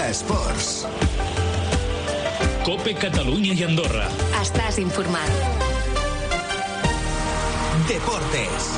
Esports. COPE Catalunya i Andorra. Estàs informat. Deportes.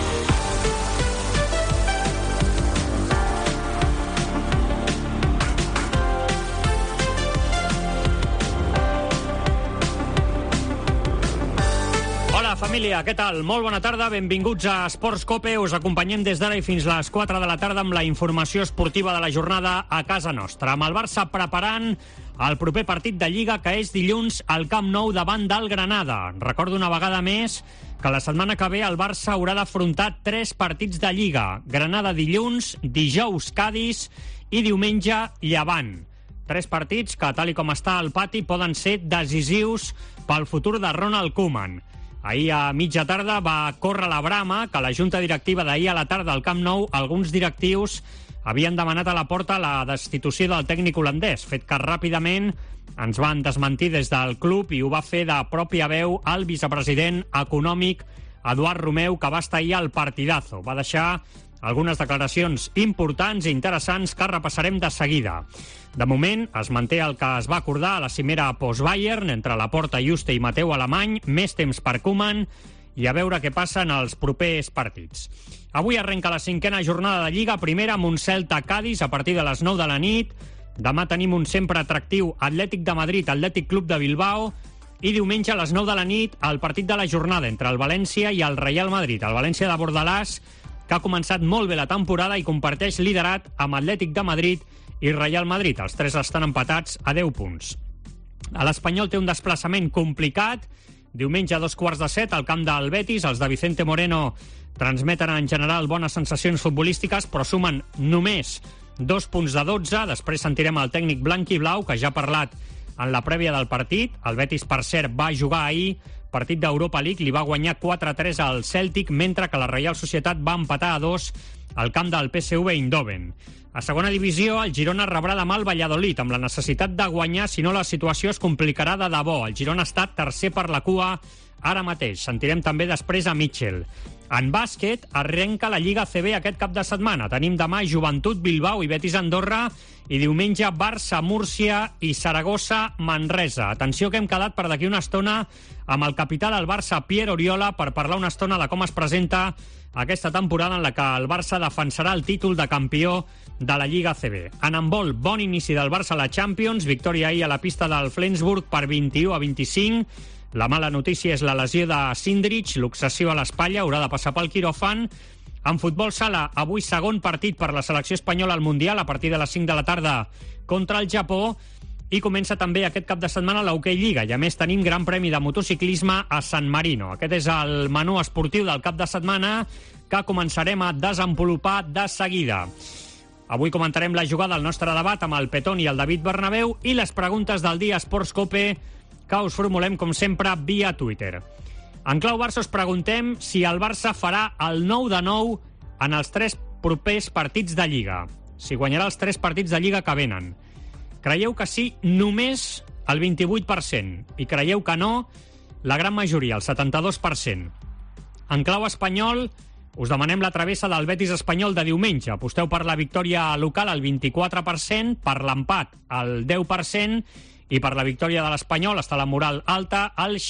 Hola, família, què tal? Molt bona tarda, benvinguts a Esports COPE. Us acompanyem des d'ara i fins les 4 de la tarda amb la informació esportiva de la jornada a casa nostra. Amb el Barça preparant el proper partit de Lliga, que és dilluns al Camp Nou davant del Granada. Recordo una vegada més que la setmana que ve el Barça haurà d'afrontar 3 partits de Lliga. Granada dilluns, dijous Cadis i diumenge Llevant. 3 partits que, tal i com està al pati, poden ser decisius pel futur de Ronald Koeman. Ahir a mitja tarda va córrer la brama que la junta directiva d'ahir a la tarda al Camp Nou, alguns directius havien demanat a la porta la destitució del tècnic holandès, fet que ràpidament ens van desmentir des del club i ho va fer de pròpia veu el vicepresident econòmic Eduard Romeu, que va estar ahir al partidazo. Va deixar algunes declaracions importants i interessants que repassarem de seguida. De moment, es manté el que es va acordar a la cimera post-Bayern entre Laporta, Juste i Mateu Alemany, més temps per Koeman i a veure què passa en els propers partits. Avui arrenca la 5a jornada de Lliga, primera amb un Celta-Cadis a partir de les 9 de la nit. Demà tenim un sempre atractiu Atlètic de Madrid, Atlètic Club de Bilbao, i diumenge a les 9 de la nit el partit de la jornada entre el València i el Real Madrid. El València de Bordalàs, que ha començat molt bé la temporada i comparteix liderat amb Atlètic de Madrid i Real Madrid. Els 3 estan empatats a 10 punts. L'Espanyol té un desplaçament complicat. Diumenge a 7:15 al camp del Betis. Els de Vicente Moreno transmeten en general bones sensacions futbolístiques, però sumen només 2 punts de 12. Després sentirem el tècnic blanc i blau, que ja ha parlat en la prèvia del partit. El Betis, per cert, va jugar ahir partit d'Europa League, li va guanyar 4-3 al Celtic, mentre que la Reial Societat va empatar a 2 al camp del PSV Eindhoven. A segona divisió, el Girona rebrà demà el Valladolid, amb la necessitat de guanyar, si no la situació es complicarà de debò. El Girona està tercer per la cua ara mateix. Sentirem també després a Mitchell. En bàsquet, arrenca la Lliga ACB aquest cap de setmana. Tenim demà Joventut Bilbao i Betis Andorra i diumenge Barça Múrcia i Saragossa Manresa. Atenció, que hem quedat per d'aquí una estona amb el capità del Barça, Pierre Oriola, per parlar una estona de com es presenta aquesta temporada en la que el Barça defensarà el títol de campió de la Lliga ACB. En handbol, bon inici del Barça a la Champions, victòria ahir a la pista del Flensburg per 21-25. La mala notícia és la lesió de Sindrich, l'obsessió a l'espatlla, haurà de passar pel quiròfan. En futbol sala, avui segon partit per la selecció espanyola al Mundial a partir de les 5 de la tarda contra el Japó, i comença també aquest cap de setmana l'Hockey Lliga, i a més tenim Gran Premi de motociclisme a San Marino. Aquest és el menú esportiu del cap de setmana que començarem a desenvolupar de seguida. Avui comentarem la jugada al nostre debat amb el Petón i el David Bernabéu i les preguntes del dia Esports COPE que us formulem, com sempre, via Twitter. En clau Barça us preguntem si el Barça farà el 9-9 en els 3 propers partits de Lliga. Si guanyarà els 3 partits de Lliga que venen. Creieu que sí, només el 28%. I creieu que no, la gran majoria, el 72%. En clau espanyol, us demanem la travessa del Betis Espanyol de diumenge. Aposteu per la victòria local al 24%, per l'empat al 10%, i per la victòria de l'Espanyol està la moral alta al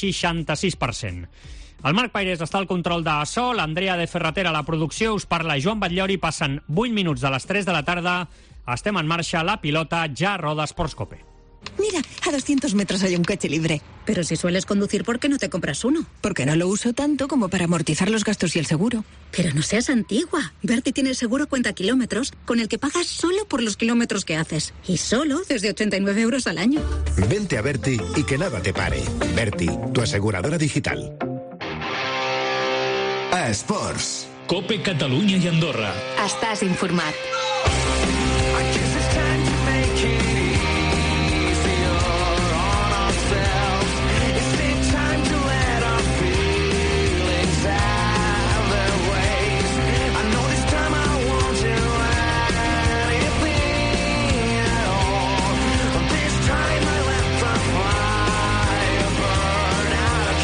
66%. El Marc Pairés està al control de so, l'Andrea de Ferratera a la producció, us parla Joan Batllori, passen 8 minuts de les 3 de la tarda, estem en marxa, la pilota ja roda Esports COPE. Mira, a 200 metros hay un coche libre. Pero si sueles conducir, ¿por qué no te compras uno? Porque no lo uso tanto como para amortizar los gastos y el seguro. Pero no seas antigua. Berti tiene el seguro cuenta kilómetros con el que pagas solo por los kilómetros que haces. Y solo desde 89 euros al año. Vente a Berti y que nada te pare. Berti, tu aseguradora digital. A Esports. COPE Catalunya i Andorra. Estàs informat.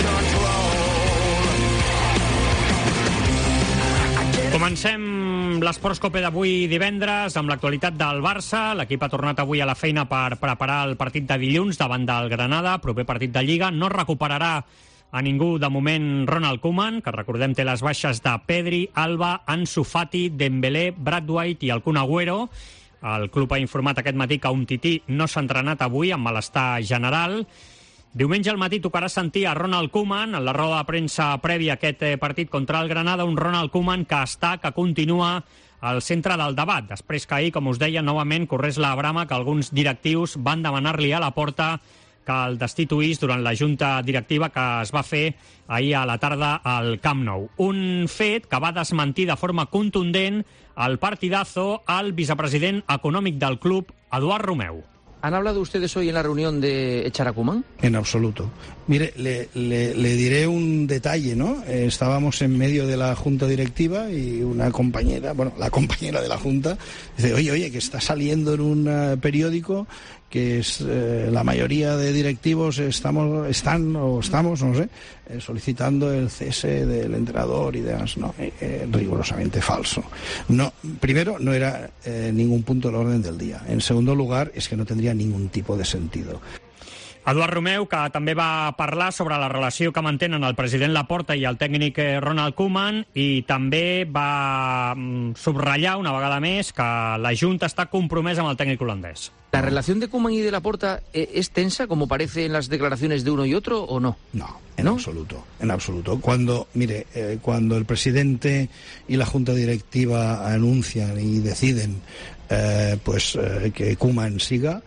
Comencem la l'Esports Cope d'avui divendres, amb l'actualitat del Barça. L'equip ha tornat avui a la feina per preparar el partit de dilluns davant del Granada, proper partit de Lliga. No recuperarà a ningú de moment Ronald Koeman, que recordem té les baixes de Pedri, Alba, Ansu Fati, Dembélé, Braithwaite i el Kun Agüero. El club ha informat aquest matí que Umtiti no s'ha entrenat avui amb malestar general. Diumenge al matí tocarà sentir a Ronald Koeman en la roda de premsa prèvia a aquest partit contra el Granada, un Ronald Koeman que continua al centre del debat, després que ahir, com us deia, novament corrés la brama que alguns directius van demanar-li a la porta que el destituís durant la junta directiva que es va fer ahir a la tarda al Camp Nou. Un fet que va desmentir de forma contundent al partidazo al vicepresident econòmic del club, Eduard Romeu. ¿Han hablado ustedes hoy en la reunión de echar a Koeman? En absoluto. Mire, le diré un detalle, ¿no? Estábamos en medio de la junta directiva y una compañera, la compañera de la junta, dice, oye, que está saliendo en un periódico que es la mayoría de directivos estamos, no sé, solicitando el cese del entrenador y demás. No, rigurosamente falso. No, primero, no era ningún punto del orden del día. En segundo lugar, es que no tendría ningún tipo de sentido. Eduard Romeu, que també va parlar sobre la relació que mantenen el president Laporta i el tècnic Ronald Koeman, i també va subratllar una vegada més que la Junta està compromesa amb el tècnic holandès. ¿La relación de Koeman y de Laporta es tensa, como parece en las declaraciones de uno y otro, o no? No, en absoluto, en absoluto. Cuando el presidente y la Junta Directiva anuncian y deciden que Koeman siga,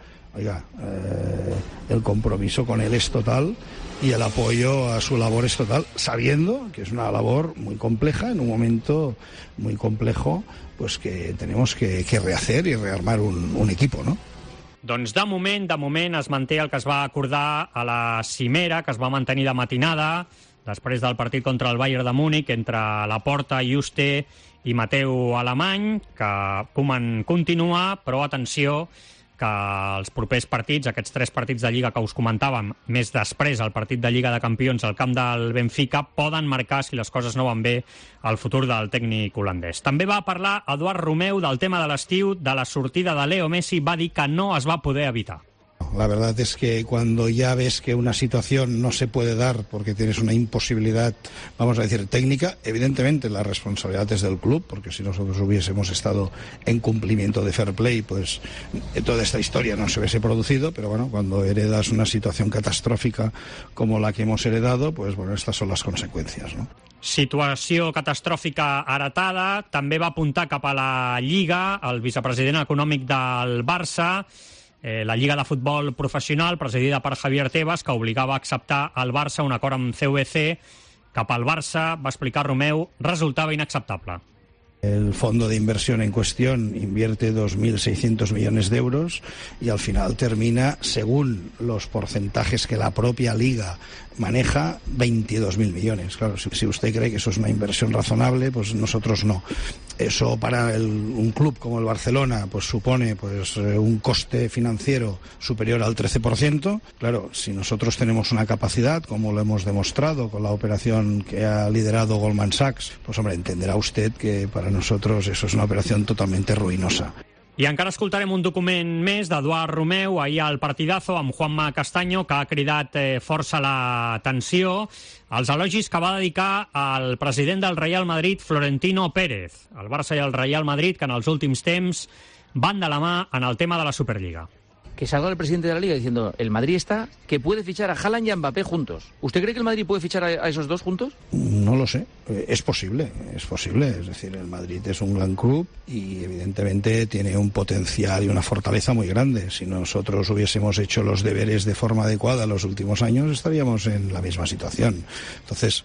el compromiso con él es total y el apoyo a su labor es total, sabiendo que es una labor muy compleja, en un momento muy complejo, pues que tenemos que rehacer y rearmar un equipo, ¿no? Doncs de moment es manté el que es va acordar a la cimera, que es va mantenir de matinada, després del partit contra el Bayern de Múnich, entre Laporta, Juste i Mateu Alemany, que Koeman continua, però atenció, que els propers partits, aquests 3 partits de Lliga que us comentàvem, més després el partit de Lliga de Campions al camp del Benfica, poden marcar, si les coses no van bé, el futur del tècnic holandès. També va parlar Eduard Romeu del tema de l'estiu, de la sortida de Leo Messi, va dir que no es va poder evitar. La verdad es que cuando ya ves que una situación no se puede dar porque tienes una imposibilidad, vamos a decir, técnica, evidentemente la responsabilidad es del club, porque si nosotros hubiésemos estado en cumplimiento de fair play, pues toda esta historia no se hubiese producido, pero bueno, cuando heredas una situación catastrófica como la que hemos heredado, pues bueno, estas son las consecuencias, ¿no? Situació catastròfica heretada. També va apuntar cap a la Lliga el vicepresident econòmic del Barça, la Lliga de Futbol Professional, presidida per Javier Tebas, que obligava a acceptar al Barça un acord amb CVC. Cap al Barça, va explicar Romeu, resultava inacceptable. El fondo de inversión en cuestión invierte 2.600 millones de euros y al final termina, según los porcentajes que la propia Liga maneja, 22.000 millones. Claro, si usted cree que eso es una inversión razonable, pues nosotros no. Eso para un club como el Barcelona pues supone un coste financiero superior al 13%. Claro, si nosotros tenemos una capacidad, como lo hemos demostrado con la operación que ha liderado Goldman Sachs, pues hombre, entenderá usted que para nosotros eso es una operación totalmente ruinosa. I encara escoltarem un document més d'Eduard Romeu ahir al Partidazo amb Juanma Castaño, que ha cridat força l'atenció als elogis que va dedicar al president del Real Madrid, Florentino Pérez. El Barça i el Real Madrid, que en els últims temps van de la mà en el tema de la Superliga. Que salga el presidente de la Liga diciendo, el Madrid está que puede fichar a Haaland y a Mbappé juntos. ¿Usted cree que el Madrid puede fichar a esos dos juntos? No lo sé, es posible. Es decir, el Madrid es un gran club y evidentemente tiene un potencial y una fortaleza muy grande. Si nosotros hubiésemos hecho los deberes de forma adecuada en los últimos años, estaríamos en la misma situación. Entonces,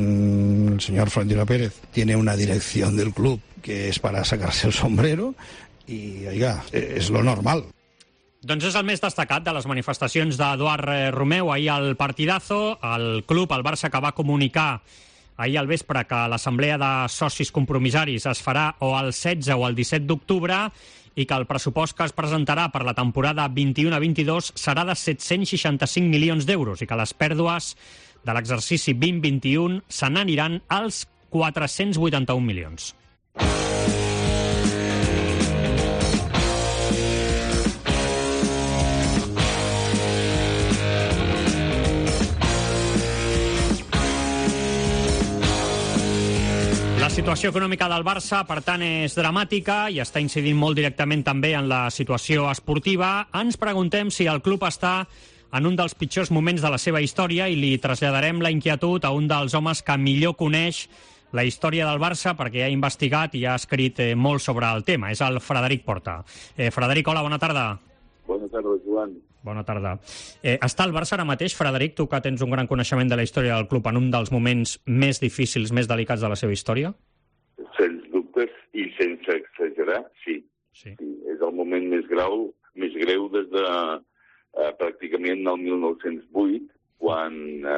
el señor Florentino Pérez tiene una dirección del club que es para sacarse el sombrero y, oiga, es lo normal. Doncs és el més destacat de les manifestacions d'Eduard Romeu ahir al Partidazo. El club, el Barça, que va comunicar ahir al vespre que l'assemblea de socis compromissaris es farà o el 16 o el 17 d'octubre i que el pressupost que es presentarà per la temporada 21-22 serà de 765 milions d'euros i que les pèrdues de l'exercici 2021 se n'aniran als 481 milions. situació econòmica del Barça, per tant, és dramàtica i està incidint molt directament també en la situació esportiva. Ens preguntem si el club està en un dels pitjors moments de la seva història i li traslladarem la inquietud a un dels homes que millor coneix la història del Barça perquè ha investigat i ha escrit molt sobre el tema. És el Frederic Porta. Frederic, hola, bona tarda. Bona tarda, Joan. Bona tarda. Està el Barça ara mateix, Frederic, tu que tens un gran coneixement de la història del club, en un dels moments més difícils, més delicats de la seva història? Sens dubtes i sense exagerar, sí. És el moment més greu des de pràcticament el 1908, quan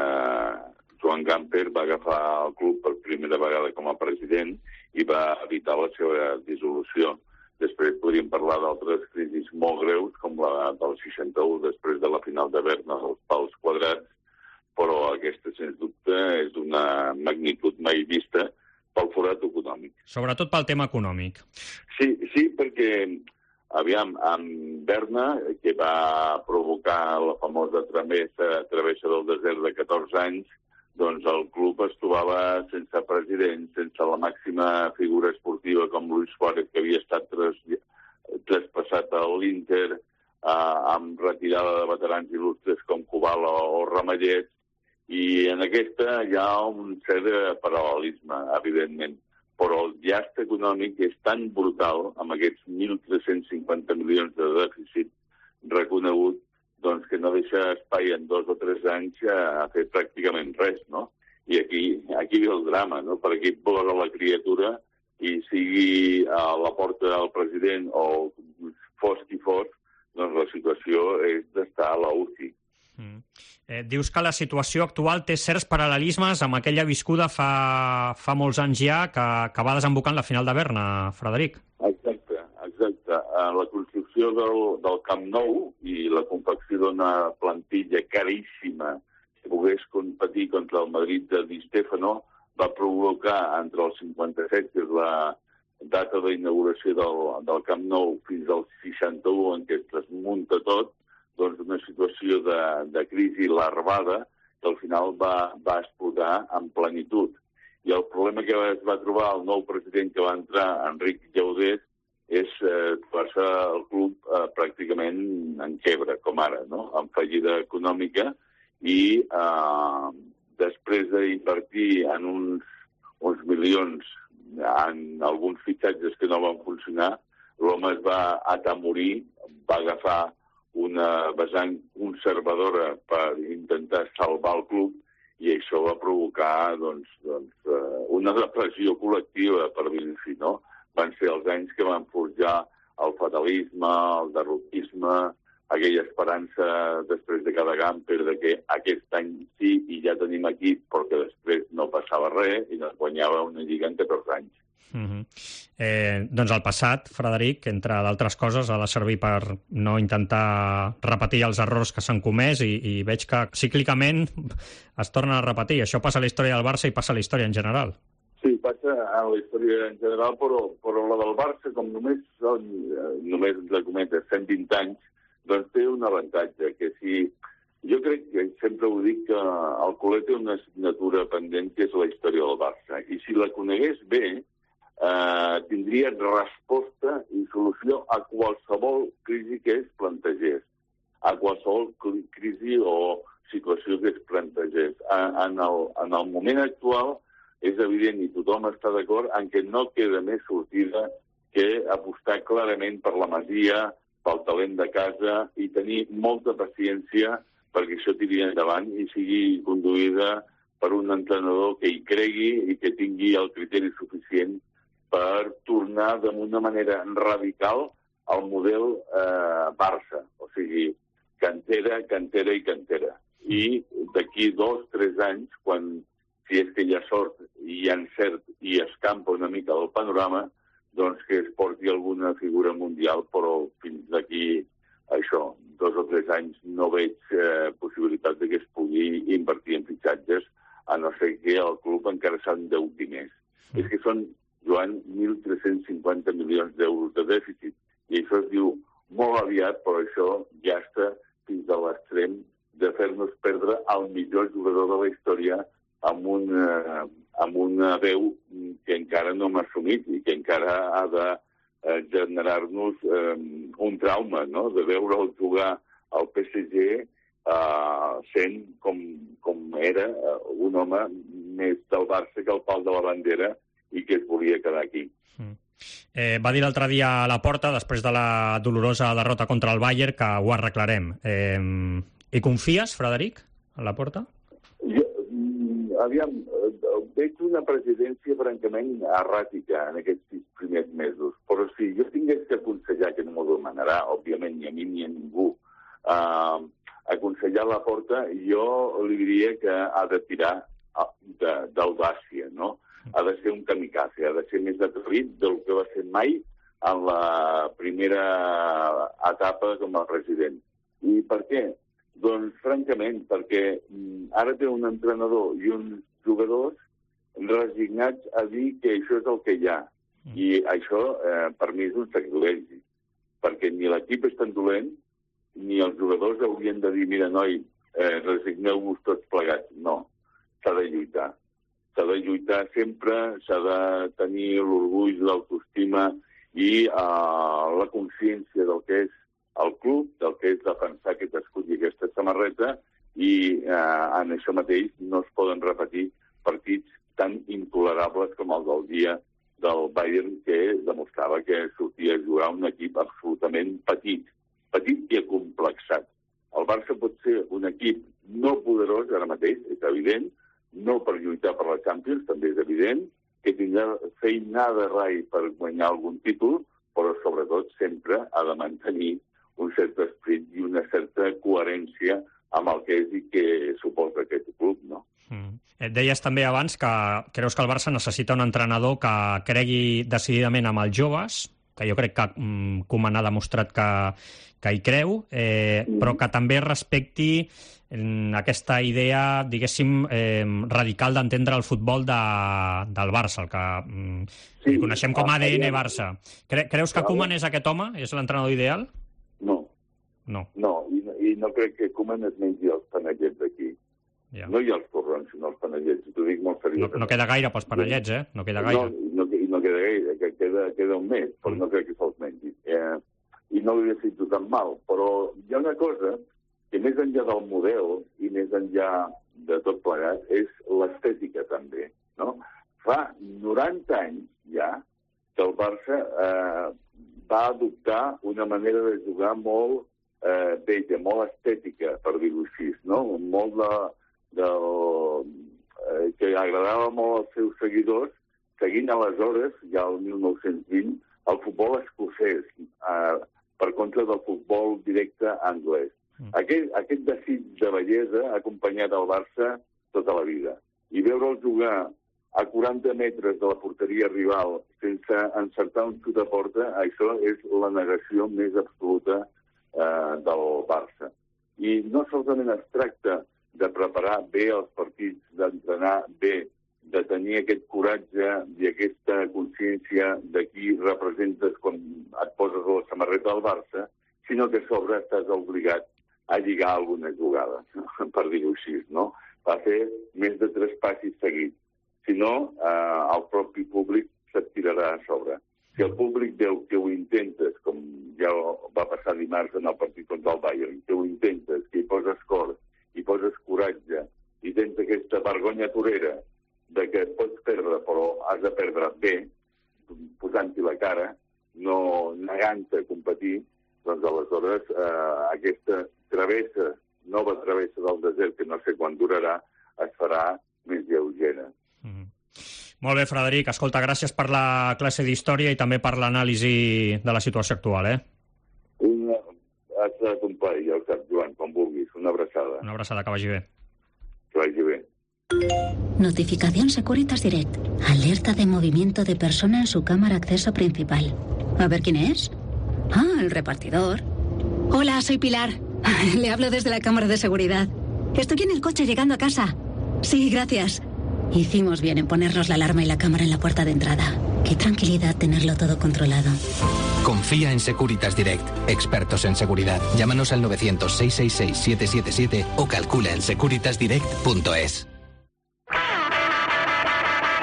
Joan Gamper va agafar el club per primera vegada com a president i va evitar la seva dissolució. Després podríem parlar d'altres crisis molt greus, com la del 61, després de la final de Berna, els pals quadrats, però aquesta, sens dubte, és d'una magnitud mai vista pel forat econòmic. Sobretot pel tema econòmic. Sí, perquè, aviam, amb Berna, que va provocar la famosa travessa del desert de 14 anys, doncs el club es trobava sense president, sense la màxima figura esportiva com Luis Suárez, que havia estat traspassat a l'Inter, amb retirada de veterans il·lustres com Kubala o Ramallet, i en aquesta hi ha un cert paral·lelisme, evidentment. Però el llast econòmic és tan brutal, amb aquests 1.350 milions de dèficit reconegut, doncs que no deixa espai en 2 o 3 anys a fer pràcticament res, no? I aquí ve el drama, no? Per aquí plora la criatura i sigui a la porta del president o fos qui fos, doncs la situació és d'estar a la UCI. Dius que la situació actual té certs paral·lelismes amb aquella viscuda fa molts anys ja que va desembocar en la final de Berna, Frederic. Exacte. La construcció del Camp Nou i la confecció d'una plantilla caríssima que pogués competir contra el Madrid de Di Stéfano va provocar entre el 57, que és la data d'inauguració del Camp Nou, fins al 61, en què es desmunta tot, doncs una situació de crisi larvada que al final va explotar en plenitud. I el problema que es va trobar el nou president que va entrar, Enric Llaudés, és trobar-se el club pràcticament en quebra, com ara, no? En fallida econòmica, i després d'invertir en uns milions en alguns fitxatges que no van funcionar, l'home es va atemorir, va agafar una vessant conservadora per intentar salvar el club, i això va provocar una depressió col·lectiva, per dir-ho així, no? Van ser els anys que van forjar el fatalisme, el derrotisme, aquella esperança després de cada Gamper de que aquest any sí i ja tenim equip, perquè després no passava res i no es guanyava una lliga en 14 anys. Doncs el passat, Frederic, entre d'altres coses, ha de servir per no intentar repetir els errors que s'han comès i veig que cíclicament es tornen a repetir. Això passa a la història del Barça i passa a la història en general. Sí, passa a la història en general, però la del Barça, com només la cometa 120 anys, doncs té un avantatge, que si... Jo crec que sempre ho dic que el culer té una assignatura pendent, que és la història del Barça. I si la conegués bé, tindria resposta i solució a qualsevol crisi que es plantegés, a qualsevol crisi o situació que es plantegés. En el moment actual és evident, i tothom està d'acord, en què no queda més sortida que apostar clarament per la masia, pel talent de casa i tenir molta paciència perquè això tiri endavant i sigui conduïda per un entrenador que hi cregui i que tingui el criteri suficient per tornar d'una manera radical al model Barça, o sigui, cantera i cantera. I d'aquí 2 o 3 anys, quan si és que hi ha sort i hi ha encert i escampa una mica el panorama, doncs que es porti alguna figura mundial, però fins d'aquí això, 2 o 3 anys no veig possibilitat de que es pugui invertir en fitxatges, a no ser que el club encara s'endeuti més. És que són, Joan, 1.350 milions d'euros de dèficit, i això es diu molt aviat, però això ja està fins a l'extrem de fer-nos perdre el millor jugador de la història amb un amb una veu que encara no hem assumit i que encara ha de generar-nos un trauma, no?, de veure'l jugar al PSG sent com era un home més del Barça que el pal de la bandera i que es volia quedar aquí. Va dir l'altre dia a Laporta, després de la dolorosa derrota contra el Bayern, que ho arreglarem. Hi confies, Frederic, a Laporta? Aviam, veig una presidència francament erràtica en aquests 6 primers mesos, però si jo tingués que aconsellar, que no m'ho demanarà, òbviament, ni a mi ni a ningú, aconsellar Laporta, jo li diria que ha de tirar d'audàcia, no? Ha de ser un kamikaze, ha de ser més atrevit del que va ser mai en la primera etapa com a president. I per què? Doncs, francament, perquè ara té un entrenador i uns jugadors resignats a dir que això és el que hi ha. I això, per mi, és un sacrilegi. Perquè ni l'equip és tan dolent, ni els jugadors haurien de dir, mira, noi, resigneu-vos tots plegats. No, s'ha de lluitar. S'ha de lluitar sempre, s'ha de tenir l'orgull, l'autoestima i la consciència del que és el club, del que és defensar aquest escut i aquesta samarreta, i en això mateix no es poden repetir partits tan intolerables com el del dia del Bayern, que demostrava que sortia a jugar un equip absolutament petit i acomplexat. El Barça pot ser un equip no poderós ara mateix, és evident, no per lluitar per la Champions, també és evident, que tindrà feinada rai per guanyar algun títol, però sobretot sempre ha de mantenir un cert esperit i una certa coherència amb el que és i que suposa aquest club, no? Et deies també abans que creus que el Barça necessita un entrenador que cregui decididament amb els joves, que jo crec que Koeman ha demostrat que hi creu, però que també respecti aquesta idea, diguéssim, radical d'entendre el futbol del Barça, el que coneixem com ADN Barça. Creus que Koeman és aquest home? És l'entrenador ideal? No, i no crec que Koeman es mengi els panellets d'aquí. Ja. No hi ha els torrons, sinó els panellets. T'ho dic molt seriosament. No queda gaire pels panellets, No queda gaire. No queda gaire, que queda un mes, però no crec que se'ls mengi. I no li desitjo tan mal, però hi ha una cosa que més enllà del model i més enllà de tot plegat és l'estètica també, no? Fa 90 anys ja que el Barça va adoptar una manera de jugar molt bella, molt estètica, per dir-ho així, no? Molt que agradava molt als seus seguidors, seguint aleshores, ja el 1920, el futbol escocès, per contra del futbol directe anglès. Aquest desig de bellesa ha acompanyat el Barça tota la vida. I veure'l jugar a 40 metres de la porteria rival sense encertar un xut a porta, això és la negació més absoluta del Barça. I no solament es tracta de preparar bé els partits, d'entrenar bé, de tenir aquest coratge i aquesta consciència de qui representes quan et poses a la samarreta del Barça, sinó que a sobre estàs obligat a lligar alguna jugada, per dir-ho així, no? Va fer més de 3 passis seguits. Si no, el propi públic se't tirarà a sobre. Si el públic veu que ho intentes, com ja va passar dimarts en el partit contra el Bayern, que ho intentes, que hi poses cor, hi poses coratge, i tens aquesta vergonya torera de que pots perdre, però has de perdre bé, posant-hi la cara, no negant-te a competir, doncs aleshores aquesta nova travessa del desert, que no sé quan durarà, es farà més lleugera. Molt bé, Frederic. Escolta, gràcies per la classe d'història i també per l'anàlisi de la situació actual, Has de complir, ja ho saps, Joan, com vulguis. Una abraçada. Una abraçada, que vagi bé. Que vagi bé. Notificación Securitas Direct. Alerta de movimiento de persona en su cámara acceso principal. A ver quién es. Ah, el repartidor. Hola, soy Pilar. Le hablo desde la cámara de seguridad. Estoy en el coche llegando a casa. Sí, gracias. Hicimos bien en ponernos la alarma y la cámara en la puerta de entrada. Qué tranquilidad tenerlo todo controlado. Confía en Securitas Direct, expertos en seguridad. Llámanos al 900-666-777 o calcula en securitasdirect.es.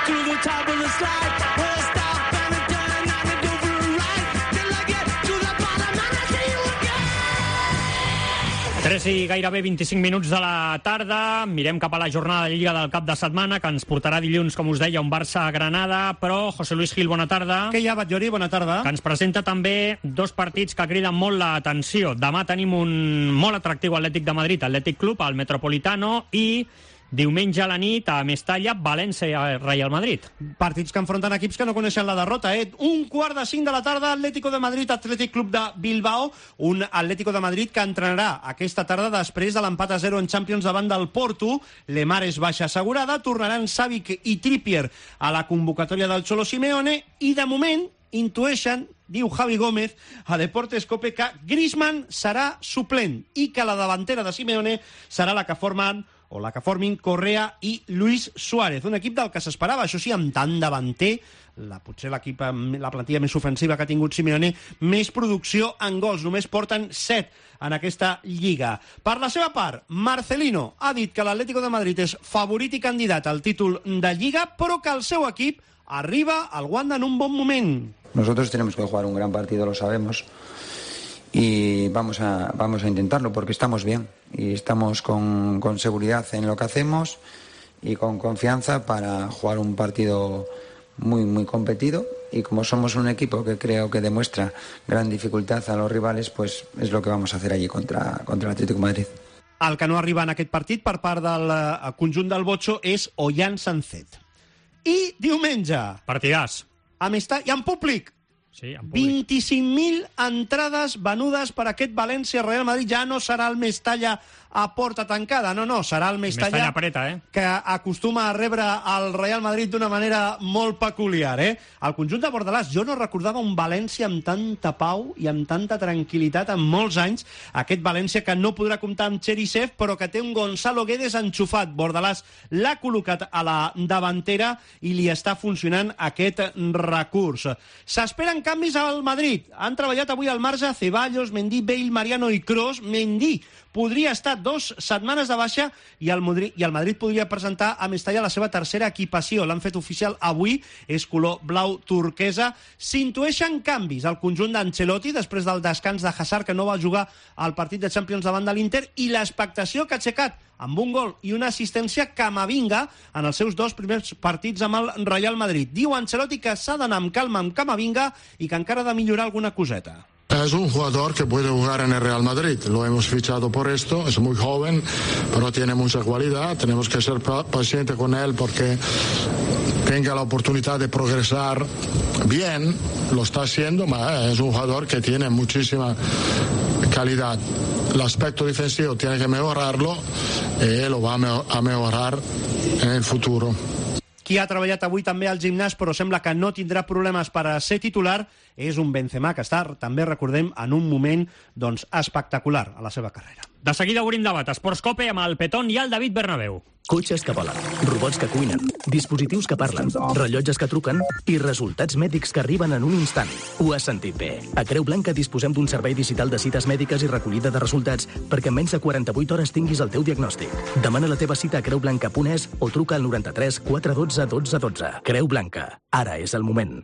Tres i gairebé 25 minuts de la tarda. Mirem cap a la jornada de Lliga del cap de setmana, que ens portarà dilluns, com us deia, un Barça-Granada. Però, José Luis Gil, bona tarda. Què hi ha, Batllori? Bona tarda. Que ens presenta també dos partits que criden molt l'atenció. Demà tenim un molt atractiu Atlètic de Madrid, Atlètic Club, al Metropolitano, i diumenge a la nit a Mestalla, València-Real Madrid. Partits que enfronten equips que no coneixen la derrota, eh? 1:45 de la tarda, Atlético de Madrid, Atlètic Club de Bilbao, un Atlético de Madrid que entrenarà aquesta tarda després de l'empat a 0 en Champions davant del Porto. Lemar és baixa assegurada, tornaran Savic i Trippier a la convocatòria del Cholo Simeone, i de moment intueixen, diu Javi Gómez a Deportes Cope, que Griezmann serà suplent i que la davantera de Simeone serà la que formin Correa i Luis Suárez. Un equip del que s'esperava, això sí, amb tant davanter, potser l'equip amb la plantilla més ofensiva que ha tingut Simeone, més producció en gols. Només porten 7 en aquesta Lliga. Per la seva part, Marcelino ha dit que l'Atlético de Madrid és favorit i candidat al títol de Lliga, però que el seu equip arriba al Wanda en un bon moment. Nosotros tenemos que jugar un gran partido, lo sabemos. Y vamos a intentarlo porque estamos bien y estamos con seguridad en lo que hacemos y con confianza para jugar un partido muy, muy competido, y como somos un equipo que creo que demuestra gran dificultad a los rivales, pues es lo que vamos a hacer allí contra el Atlético de Madrid. El que no arriba en aquest partit per part del conjunt del Botxo és Ollán Sancet. I diumenge, partidàs i en públic. Sí, 25.000 entrades venudes per aquest València-Real Madrid. Ja no serà el Mestalla a porta tancada, no, serà el Mestalla apreta, que acostuma a rebre el Real Madrid d'una manera molt peculiar. El conjunt de Bordalàs, jo no recordava un València amb tanta pau i amb tanta tranquil·litat en molts anys. Aquest València que no podrà comptar amb Cherisev, però que té un Gonzalo Guedes enxufat. Bordalàs l'ha col·locat a la davantera i li està funcionant aquest recurs. S'esperen canvis al Madrid. Han treballat avui al marge Ceballos, Mendy, Bale, Mariano i Kroos. Mendy podria estar 2 setmanes de baixa i el Madrid podria presentar a Mestalla la seva tercera equipació. L'han fet oficial avui, és color blau turquesa. S'intueixen canvis al conjunt d'Ancelotti després del descans de Hazard, que no va jugar al partit de Champions davant de l'Inter, i l'expectació que ha aixecat amb un gol i una assistència Camavinga en els seus 2 primers partits amb el Real Madrid. Diu Ancelotti que s'ha d'anar amb calma amb Camavinga i que encara ha de millorar alguna coseta. Es un jugador que puede jugar en el Real Madrid, lo hemos fichado por esto, es muy joven, pero tiene mucha cualidad, tenemos que ser pacientes con él porque tenga la oportunidad de progresar bien, lo está haciendo, pero es un jugador que tiene muchísima calidad. El aspecto defensivo tiene que mejorarlo y lo va a mejorar en el futuro. Qui ha treballat avui també al gimnàs, però sembla que no tindrà problemes per a ser titular, és un Benzema que està, també recordem, en un moment espectacular a la seva carrera. De seguida obrim debat a Esports Cope amb el Petón i el David Bernabéu. Cotxes que volen, robots que cuinen, dispositius que parlen, rellotges que truquen i resultats mèdics que arriben en un instant. Ho has sentit bé. A Creu Blanca disposem d'un servei digital de cites mèdiques i recollida de resultats perquè en menys de 48 hores tinguis el teu diagnòstic. Demana la teva cita a creublanca.es o truca al 93 412 12 12. Creu Blanca. Ara és el moment.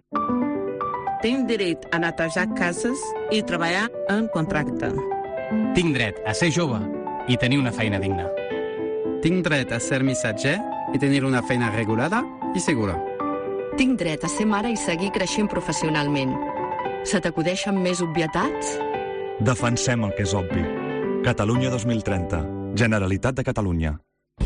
Tinc dret a netejar cases i treballar en contracte. Tinc dret a ser jove i tenir una feina digna. Tinc dret a ser missatger i tenir una feina regulada i segura. Tinc dret a ser mare i seguir creixent professionalment. Se t'acudeixen més obvietats? Defensem el que és obvi. Catalunya 2030. Generalitat de Catalunya.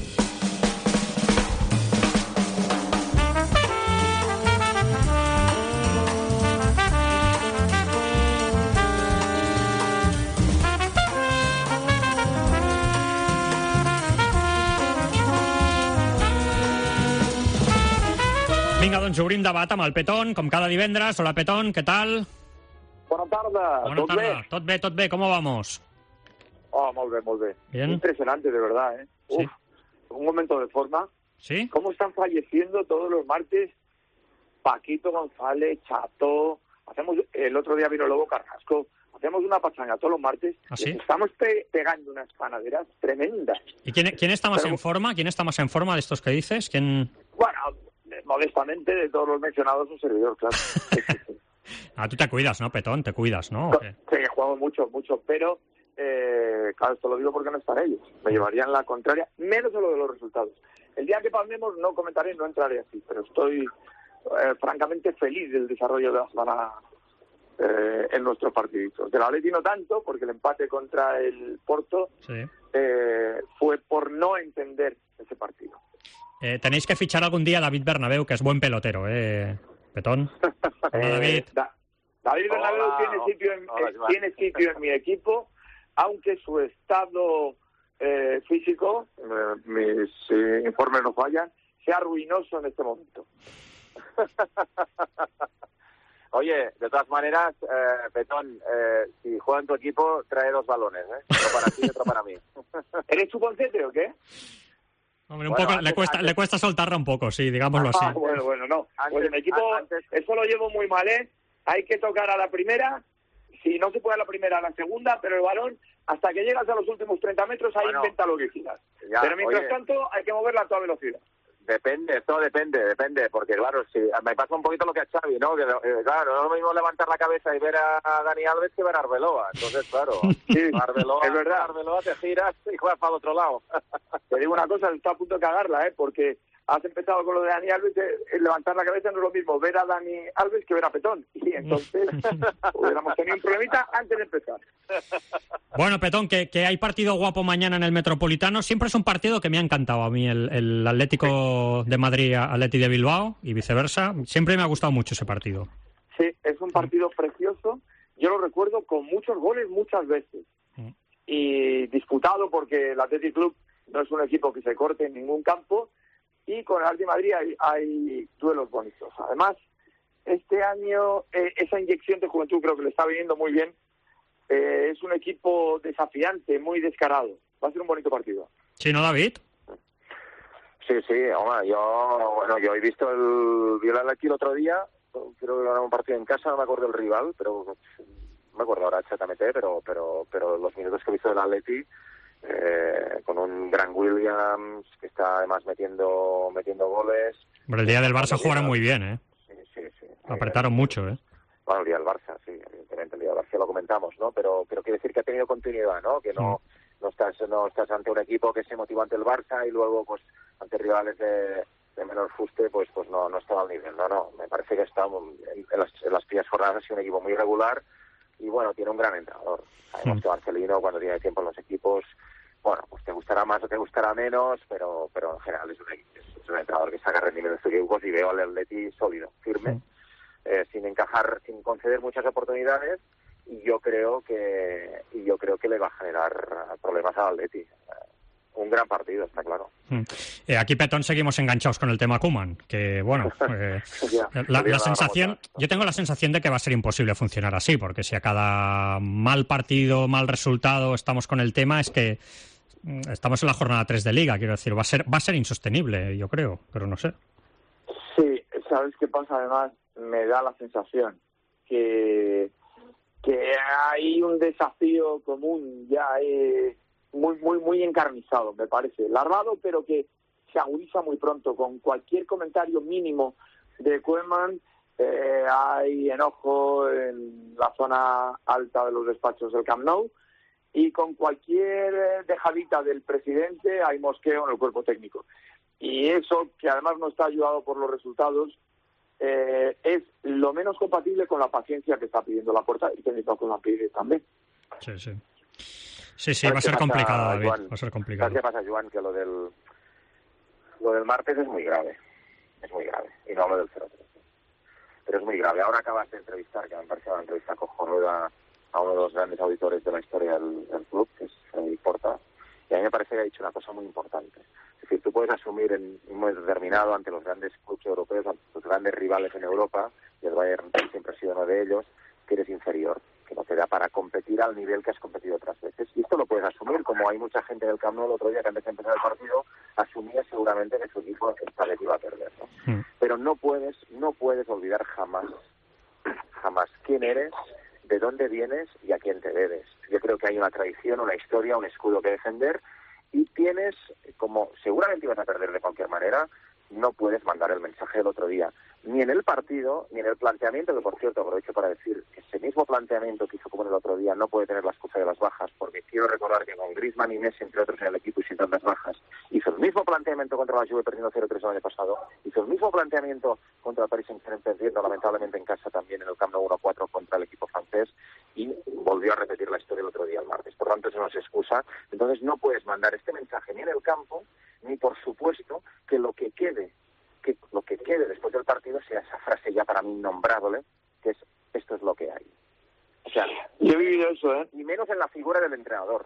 Vinga, doncs obrim debat amb el Petón, com cada divendres. Hola, Petón, què tal? Bona tarda. Bona tarda. Tot bé, ¿cómo vamos? Molt bé. Bien. Impresionante, de verdad, ¿eh? Sí. Un momento de forma. ¿Sí? ¿Cómo están falleciendo todos los martes? Paquito González, Chato. El otro día vino Lobo Carrasco. Hacemos una pachanga todos los martes. ¿Ah, sí? Estamos pegando unas panaderas tremendas. ¿Y quién está más en forma? ¿Quién está más en forma de estos que dices? ¿Quién...? Bueno, modestamente, de todos los mencionados, un servidor, claro. Tú te cuidas, ¿no, Petón? ¿Te cuidas, no? Sí, juego mucho, pero claro, esto lo digo porque no están ellos. Me llevarían la contraria, menos de lo de los resultados. El día que palmemos no comentaré, no entraré así, pero estoy francamente feliz del desarrollo de la semana en nuestros partiditos. Del Atleti no tanto, porque el empate contra el Porto fue por no entender ese partido. Tenéis que fichar algún día a David Bernabéu, que es buen pelotero, Petón. David. David Bernabéu tiene sitio en mi equipo, aunque su estado físico, mis informes no fallan, sea ruinoso en este momento. Oye, de todas maneras, Petón, si juega en tu equipo, trae 2 balones, uno para ti y otro para mí. ¿Eres chuponcete o qué? Hombre, un poco, le cuesta soltarla un poco, sí, digámoslo así. Bueno, no. Pues en mi equipo eso lo llevo muy mal, Hay que tocar a la primera, si no se puede a la primera, a la segunda, pero el balón, hasta que llegas a los últimos 30 metros, ahí inventa lo que quieras. Pero mientras tanto, hay que moverla a toda velocidad. Depende, todo depende, porque claro, si me pasa un poquito lo que a Xavi, ¿no? Que, claro, no es lo mismo levantar la cabeza y ver a Dani Alves que ver a Arbeloa. Entonces, claro, Arbeloa, es verdad. Arbeloa te giras y juegas para el otro lado. Te digo una cosa, está a punto de cagarla, porque has empezado con lo de Dani Alves, levantar la cabeza no es lo mismo ver a Dani Alves que ver a Petón. Y entonces hubiéramos tenido un problemita antes de empezar. Bueno, Petón, que hay partido guapo mañana en el Metropolitano. Siempre es un partido que me ha encantado a mí, el Atlético de Madrid, Atleti de Bilbao y viceversa. Siempre me ha gustado mucho ese partido. Sí, es un partido precioso. Yo lo recuerdo con muchos goles muchas veces. Y disputado porque el Athletic Club no es un equipo que se corte en ningún campo. Y con el Atlético de Madrid hay duelos bonitos. Además, este año esa inyección de juventud creo que le está viniendo muy bien. Es un equipo desafiante, muy descarado. Va a ser un bonito partido. ¿Sí, no, David? Sí, hombre, yo he visto el Atleti el otro día. Creo que ganaba un partido en casa, no me acuerdo el rival, pero no me acuerdo ahora exactamente, pero los minutos que he visto del Atleti, con un gran Williams que está además metiendo goles. Pero el día del Barça jugaron muy bien, Sí. Apretaron mucho, Bueno, el día del Barça, sí, evidentemente el día del Barça lo comentamos, ¿no? Pero quiere decir que ha tenido continuidad, ¿no? Que no estás ante un equipo que se motivó ante el Barça y luego, pues, ante rivales de menor fuste, pues no estaba al nivel, no. Me parece que está en las primeras jornadas ha sido un equipo muy regular y, bueno, tiene un gran entrenador. Sabemos que Marcelino, cuando tiene tiempo en los equipos, bueno, pues te gustará más o te gustará menos, pero en general es un entrenador que saca rendimiento de estos equipos y veo al Atleti sólido, firme, sin conceder muchas oportunidades, y yo creo que le va a generar problemas al Atleti. Un gran partido, está claro. Aquí, Petón, seguimos enganchados con el tema Koeman, que, bueno, la sensación, yo tengo la sensación de que va a ser imposible funcionar así, porque si a cada mal partido, mal resultado estamos con el tema, es que estamos en la jornada 3 de Liga, quiero decir, va a ser insostenible, yo creo, pero no sé. Sí, ¿sabes qué pasa? Además, me da la sensación que hay un desafío común ya muy encarnizado, me parece, larvado, pero que se agudiza muy pronto. Con cualquier comentario mínimo de Koeman hay enojo en la zona alta de los despachos del Camp Nou, y con cualquier dejadita del presidente hay mosqueo en el cuerpo técnico. Y eso, que además no está ayudado por los resultados, es lo menos compatible con la paciencia que está pidiendo Laporta y que necesita con la pide también. Sí, va a ser complicado, David. Va a ser complicado. ¿Sabes qué pasa, Joan? Que lo del martes es muy grave. Y no hablo del 0-3. Pero es muy grave. Ahora acabas de entrevistar, que me parece una entrevista cojonuda, a uno de los grandes auditores de la historia del club, que es Frederic Porta. Y a mí me parece que ha dicho una cosa muy importante. Es decir, tú puedes asumir en un momento determinado ante los grandes clubes europeos, ante los grandes rivales en Europa, y el Bayern siempre ha sido uno de ellos, que eres inferior, que no te da para competir al nivel que has competido otras veces. Y esto lo puedes asumir, como hay mucha gente del Camp Nou el otro día que antes de empezar el partido asumía seguramente que su equipo esta vez iba a perder, ¿no? Pero no puedes olvidar jamás quién eres, de dónde vienes y a quién te debes. Yo creo que hay una tradición, una historia, un escudo que defender, y tienes, como seguramente ibas a perder de cualquier manera, no puedes mandar el mensaje del otro día, ni en el partido, ni en el planteamiento, que por cierto aprovecho para decir que ese mismo planteamiento que hizo como el otro día no puede tener la excusa de las bajas, porque quiero recordar que con Griezmann y Messi, entre otros, en el equipo y sin tantas bajas, hizo el mismo planteamiento contra la Juve perdiendo 0-3 el año pasado, hizo el mismo planteamiento contra el Paris Saint-Germain perdiendo lamentablemente en casa también en el Camp Nou 1-4 contra el equipo francés, y volvió a repetir la historia el otro día el martes. Por tanto, eso no es excusa. Entonces no puedes mandar este mensaje ni en el campo, ni por supuesto que lo que quede después del partido sea esa frase ya para mí innombrable, que es esto es lo que hay. O sea, yo he vivido eso, y menos en la figura del entrenador,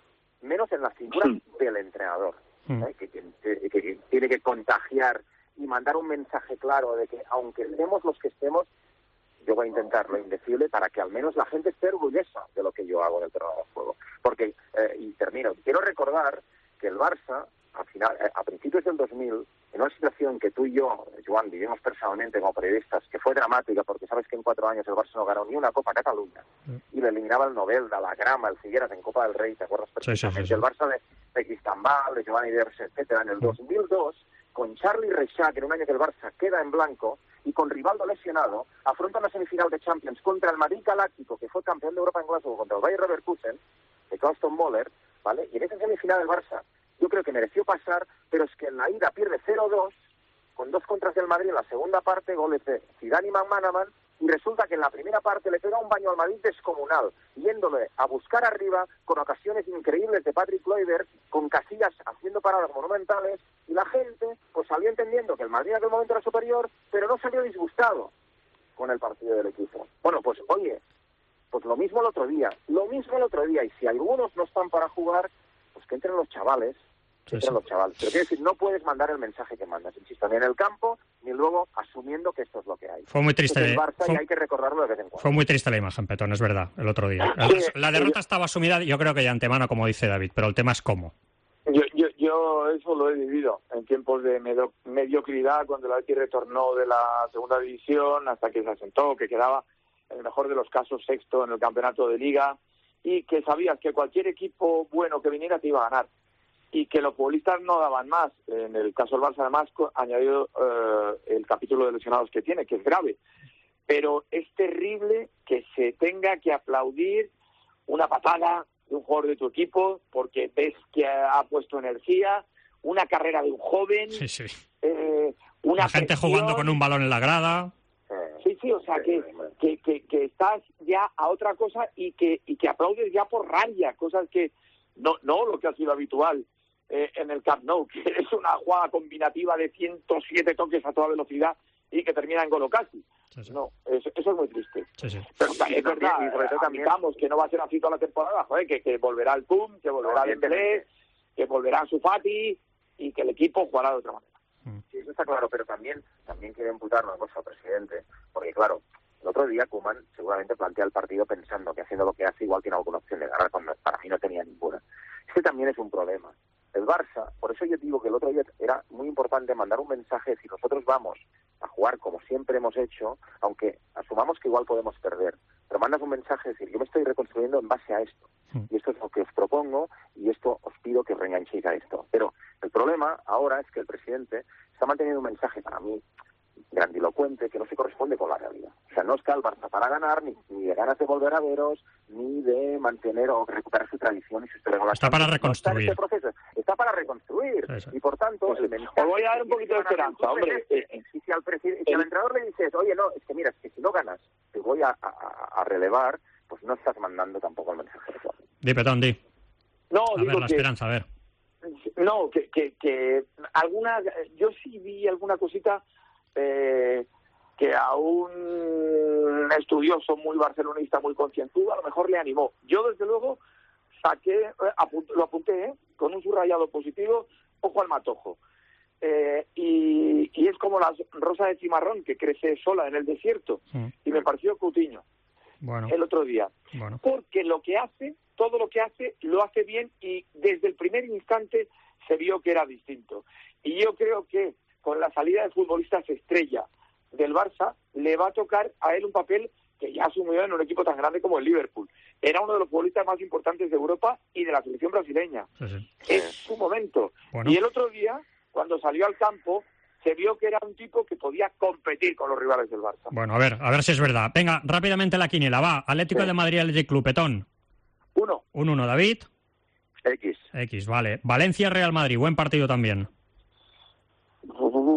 que tiene que contagiar y mandar un mensaje claro de que aunque estemos los que estemos, yo voy a intentar lo indecible para que al menos la gente esté orgullosa de lo que yo hago en el terreno de juego. Porque, y termino, quiero recordar que el Barça, a principios del 2000, en una situación que tú y yo, Joan, vivimos personalmente como periodistas, que fue dramática, porque sabes que en 4 años el Barça no ganó ni una Copa Cataluña, y le eliminaba el Novelda, la Grama, el Figueras en Copa del Rey, ¿te acuerdas perfectamente? Sí. El Barça de Cristambal, de Giovanni Ders, etcétera. En el 2002, con Charlie Reixac, en un año que el Barça queda en blanco, y con Rivaldo lesionado, afronta una semifinal de Champions contra el Madrid Galáctico, que fue campeón de Europa en Glasgow, contra el Bayer Leverkusen, de Klaus-Tom Möller, ¿vale? Y en esa semifinal el Barça, yo creo que mereció pasar, pero es que en la ida pierde 0-2, con 2 contras del Madrid en la segunda parte, goles de Zidane y McManaman, y resulta que en la primera parte le pega un baño al Madrid descomunal, yéndole a buscar arriba, con ocasiones increíbles de Patrick Kluivert, con Casillas haciendo paradas monumentales, y la gente pues salió entendiendo que el Madrid en aquel momento era superior, pero no salió disgustado con el partido del equipo. Bueno, pues oye, pues lo mismo el otro día, y si algunos no están para jugar, pues que entren los chavales, los chavales. Pero quiero decir, no puedes mandar el mensaje que mandas, insisto, ni en el campo, ni luego asumiendo que esto es lo que hay. Fue muy triste. El Barça y hay que recordarlo de vez en cuando. Fue muy triste la imagen, Petón, es verdad, el otro día. La derrota estaba asumida, yo creo que de antemano, como dice David, pero el tema es cómo. Yo eso lo he vivido en tiempos de mediocridad, cuando el Atleti retornó de la segunda división hasta que se asentó, que quedaba, en el mejor de los casos, sexto en el campeonato de Liga, y que sabías que cualquier equipo bueno que viniera te iba a ganar, y que los futbolistas no daban más. En el caso del Barça, además, añadido el capítulo de lesionados que tiene, que es grave. Pero es terrible que se tenga que aplaudir una patada de un jugador de tu equipo porque ves que ha puesto energía, una carrera de un joven, una gente jugando con un balón en la grada. Sí, o sea, que estás ya a otra cosa y que aplaudes ya por rabia, cosas que no lo que ha sido habitual en el Camp Nou, que es una jugada combinativa de 107 toques a toda velocidad y que termina en gol casi. No, eso es muy triste. Pero es verdad, y sobre todo también que no va a ser así toda la temporada, joder, que volverá el Pum, que volverá Dembélé, que volverá Ansu Fati y que el equipo jugará de otra manera. Sí, eso está claro, pero también quiero imputar una cosa al presidente, porque claro, el otro día Koeman seguramente plantea el partido pensando que haciendo lo que hace igual tiene alguna opción de ganar, cuando para mí no tenía ninguna. Este también es un problema. El Barça, por eso yo digo que el otro día era muy importante mandar un mensaje, si nosotros vamos a jugar como siempre hemos hecho, aunque asumamos que igual podemos perder, pero mandas un mensaje, decir, yo me estoy reconstruyendo en base a esto, y esto es lo que os propongo, y esto os pido que os reenganchéis a esto. Pero el problema ahora es que el presidente está manteniendo un mensaje para mí grandilocuente que no se corresponde con la realidad. O sea, no está el Barça para ganar, ni de ganas de volver a veros, ni de mantener o recuperar su tradición y su historia. Está para reconstruir. No está en este proceso, está para reconstruir. Y por tanto, os voy a dar un poquito de esperanza, hombre. Y si al entrenador le dices, oye, no, es que mira, es que si no ganas, te voy a relevar, pues no estás mandando tampoco el mensaje de claro. Di, Petón, di. No, a ver, la esperanza, a ver. No, que algunas, yo sí vi alguna cosita que a un estudioso muy barcelonista, muy concienzudo, a lo mejor le animó. Yo, desde luego, lo apunté con un subrayado positivo, ojo al matojo. Y es como la rosa de cimarrón que crece sola en el desierto. Y me pareció Coutinho el otro día. Porque todo lo que hace, lo hace bien y desde el primer instante se vio que era distinto. Y yo creo que con la salida de futbolistas estrella del Barça, le va a tocar a él un papel que ya asumió en un equipo tan grande como el Liverpool. Era uno de los futbolistas más importantes de Europa y de la selección brasileña. Es su momento. Y el otro día, cuando salió al campo, se vio que era un tipo que podía competir con los rivales del Barça. Bueno, a ver si es verdad. Venga, rápidamente la quiniela, va. Atlético de Madrid, Athletic Club, Petón. 1. Un 1, David. X, vale. Valencia, Real Madrid, buen partido también. Sí,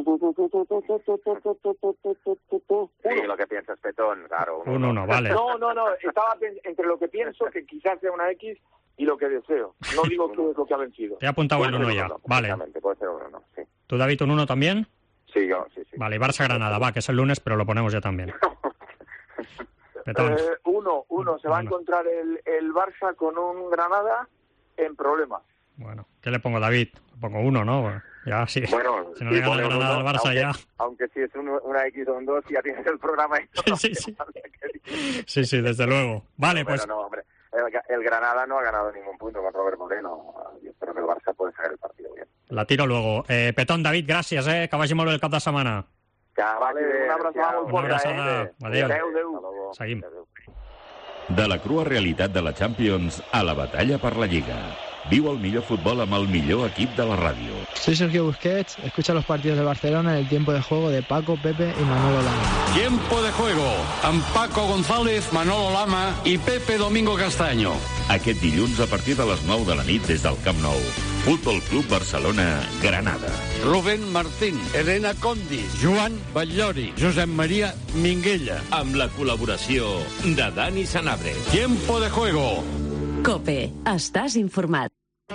lo que piensas, Petón, claro. Un 1, vale. No, estaba entre lo que pienso, que quizás sea una X, y lo que deseo. No digo que es lo que ha vencido. Te he apuntado el 1 ya, vale. Puede ser un 1, sí. ¿Tú, David, un 1 también? Sí. Vale, Barça-Granada, va, que es el lunes, pero lo ponemos ya también. Petón. 1. Se va a encontrar el Barça con un Granada en problemas. Bueno, ¿qué le pongo, David? Le pongo 1, ¿no? Ya, sí. Bueno, si no le gana el Granada al Barça, aunque, ya. Aunque si es una X o un 2, ya tienes el programa. Sí, desde luego. Vale, pero pues... no, hombre, el Granada no ha ganado ningún punto con Robert Moreno. Yo espero que el Barça puede sacar el partido bien. La tiro luego. Petón, David, gràcies, que vagi molt bé el cap de setmana. Vale, una abraçada molt forta, Adéu. Seguim. De la crua realitat de la Champions a la batalla per la Lliga. Viu el millor futbol amb el millor equip de la ràdio. Soy Sergio Busquets, escucha los partidos de Barcelona en el tiempo de juego de Paco, Pepe y Manolo Lama. Tiempo de juego amb Paco González, Manolo Lama i Pepe Domingo Castaño. Aquest dilluns a partir de les 9 de la nit des del Camp Nou. Futbol Club Barcelona, Granada. Rubén Martín, Elena Condi, Joan Batllori, Josep Maria Minguella. Amb la col·laboració de Dani Sanabria. Tiempo de juego. COPE. Estàs informat.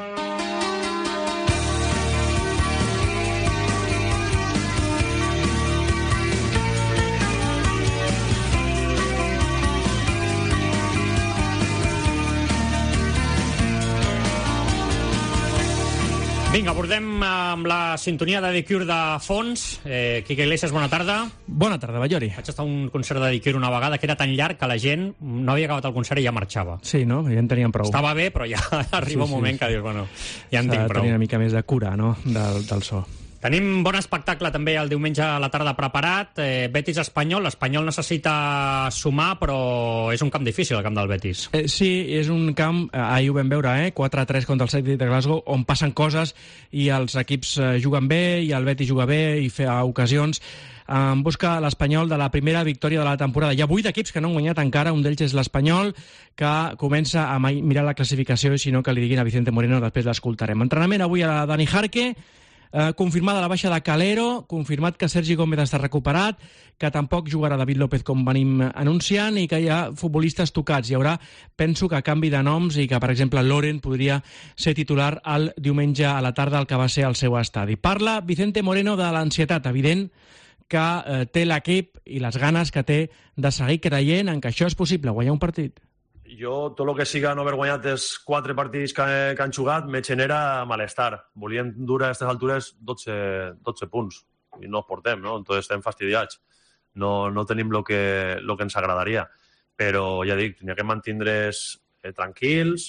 Vinga, abordem amb la sintonia de The Cure de fons. Quique Iglesias, bona tarda. Bona tarda, Batllori. Vaig estar a un concert de The Cure una vegada que era tan llarg que la gent no havia acabat el concert i ja marxava. Sí, no? Ja en tenien prou. Estava bé, però ja arriba un moment que dius, bueno, ja en tinc prou. Tenir una mica més de cura, no?, del so. Tenim bon espectacle també el diumenge a la tarda preparat. Betis-Espanyol. L'Espanyol necessita sumar, però és un camp difícil, el camp del Betis. Sí, és un camp, ahir ho vam veure, 4-3 contra el Celtic de Glasgow, on passen coses i els equips juguen bé, i el Betis juga bé i fa ocasions. Busca l'Espanyol de la primera victòria de la temporada. Hi ha 8 equips que no han guanyat encara, un d'ells és l'Espanyol, que comença a mirar la classificació, i si no que li diguin a Vicente Moreno, després l'escoltarem. Entrenament avui a Dani Jarque, confirmada la baixa de Calero, confirmat que Sergi Gómez està recuperat, que tampoc jugarà David López com venim anunciant, i que hi ha futbolistes tocats. Hi haurà, penso, que canvi de noms, i que, per exemple, Loren podria ser titular el diumenge a la tarda, el que va ser el seu estadi. Parla Vicente Moreno de l'ansietat, evident que té l'equip i les ganes que té de seguir creient en que això és possible, guanyar un partit. Jo, tot el que siga no haver guanyat els 4 partits que han jugat me genera malestar. Volíem dur a aquestes altures 12 punts i no els portem, no? Entonces estem fastidiats. No tenim el que ens agradaria. Però, ja dic, n'hi ha que mantindre's tranquils,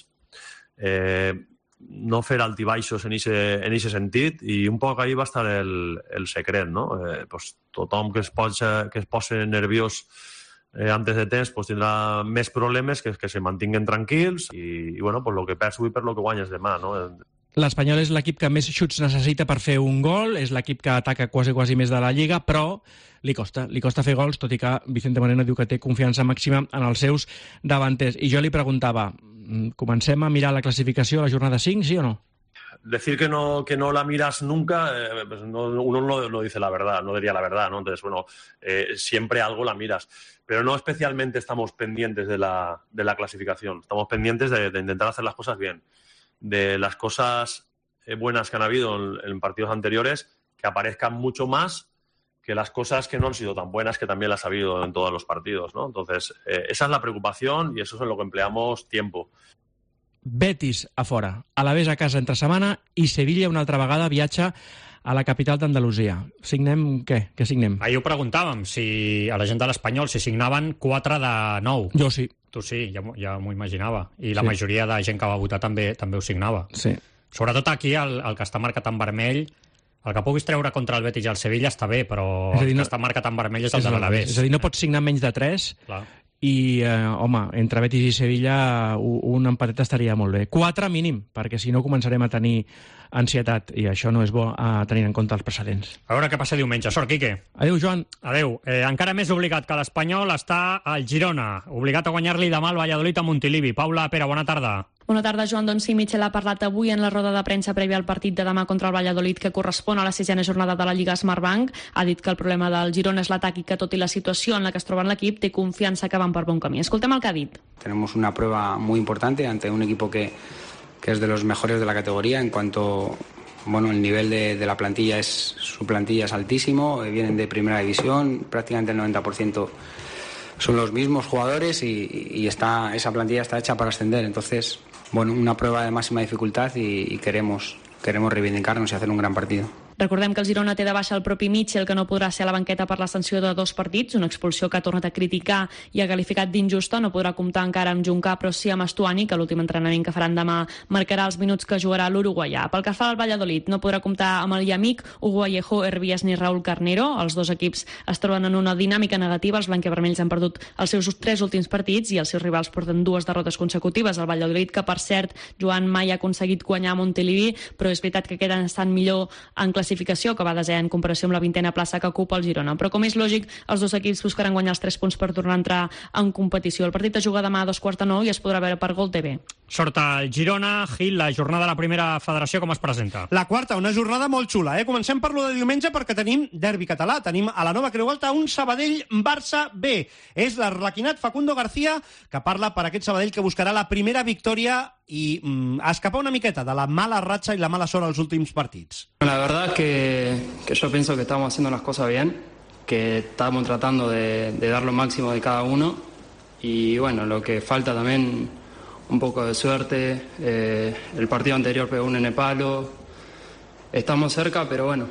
no fer altibaixos en aquest sentit, i un poc ahí va estar el secret, no? Pues, tothom que es posi nerviós antes de temps pues, tindrà més problemes que se mantinguen tranquils i bueno, pues, el que perds avui per lo que guanyes demà, no? L'Espanyol és l'equip que més xuts necessita per fer un gol, és l'equip que ataca quasi més de la Lliga, però li costa fer gols, tot i que Vicente Moreno diu que té confiança màxima en els seus davanters. I jo li preguntava, comencem a mirar la classificació a la jornada 5, sí o no? Decir que no la miras nunca, pues uno no dice la verdad, no diría la verdad, ¿no? Entonces, bueno, siempre algo la miras. Pero no especialmente estamos pendientes de la clasificación. Estamos pendientes de intentar hacer las cosas bien. De las cosas buenas que han habido en partidos anteriores, que aparezcan mucho más que las cosas que no han sido tan buenas, que también las ha habido en todos los partidos, ¿no? Entonces, esa es la preocupación y eso es en lo que empleamos tiempo. Betis a fora, Alavés a casa entre setmana i Sevilla una altra vegada viatja a la capital d'Andalusia. Signem què? Què signem? Ahir ho preguntàvem, si a la gent de l'Espanyol si signaven 4 de 9. Jo sí. Tu sí, ja m'ho imaginava. I la majoria de gent que va votar també ho signava. Sí. Sobretot aquí, el que està marcat en vermell, el que puguis treure contra el Betis i el Sevilla està bé, però el que està marcat en vermell és el de l'Alavés. És a dir, no pots signar menys de 3. Clar. i, home, entre Betis i Sevilla un empatet estaria molt bé. 4 mínim, perquè si no començarem a tenir ansietat, i això no és bo a tenir en compte els precedents. A veure què passa diumenge. Sort, Quique. Adéu, Joan. Adéu. Encara més obligat que l'Espanyol està el Girona, obligat a guanyar-li demà el Valladolid a Montilivi. Paula Pera, bona tarda. Bona tarda, Joan. Doncs sí, Michel ha parlat avui en la roda de premsa prèvia al partit de demà contra el Valladolid, que correspon a la 6ª jornada de la Lliga Smartbank. Ha dit que el problema del Girona és l'atac i que, tot i la situació en la que es troba l'equip, té confiança que van per bon camí. Escoltem el que ha dit. Tenemos una prueba muy importante ante un equipo que es de los mejores de la categoría en cuanto... Bueno, el nivel de la plantilla su plantilla es altísimo, vienen de primera división, prácticamente el 90% son los mismos jugadores y esa plantilla está hecha para ascender. Entonces, bueno, una prueba de máxima dificultad y queremos reivindicarnos y hacer un gran partido. Recordem que el Girona té de baixa el propi Mitchell, que no podrà ser a la banqueta per la sanció de 2 partits, una expulsió que ha tornat a criticar i ha qualificat d'injusta. No podrà comptar encara amb Juncà, però sí amb Estuani, que l'últim entrenament que faran demà marcarà els minuts que jugarà l'uruguaià. Pel que fa al Valladolid, no podrà comptar amb el Yamik, Hugo Vallejo, Hervías ni Raúl Carnero. Els dos equips es troben en una dinàmica negativa. Els blanquivermells han perdut els seus 3 últims partits i els seus rivals porten 2 derrotes consecutives. El Valladolid, que per cert, Joan mai ha aconseguit guanyar a Montilivi, però és veritat que aquest any estan millor en classificació, que va desè en comparació amb la 20a plaça que ocupa el Girona. Però com és lògic, els dos equips buscaran guanyar els 3 punts per tornar a entrar en competició. El partit es juga demà a 8:45 i es podrà veure per Gol TV. Sort al Girona. Gil, la jornada de la primera federació com es presenta? La quarta, una jornada molt xula. Comencem per lo de diumenge perquè tenim derbi català. Tenim a la nova Creu Alta un Sabadell-Barça B. És l'arlequinat Facundo García que parla per aquest Sabadell que buscarà la primera victòria i escapar una miqueta de la mala ratxa i la mala sort als últims partits. La verdad es que yo pienso que estamos haciendo las cosas bien, que estamos tratando de dar lo máximo de cada uno y bueno, lo que falta también un poco de suerte. El partido anterior pegó un en el palo, estamos cerca, pero bueno,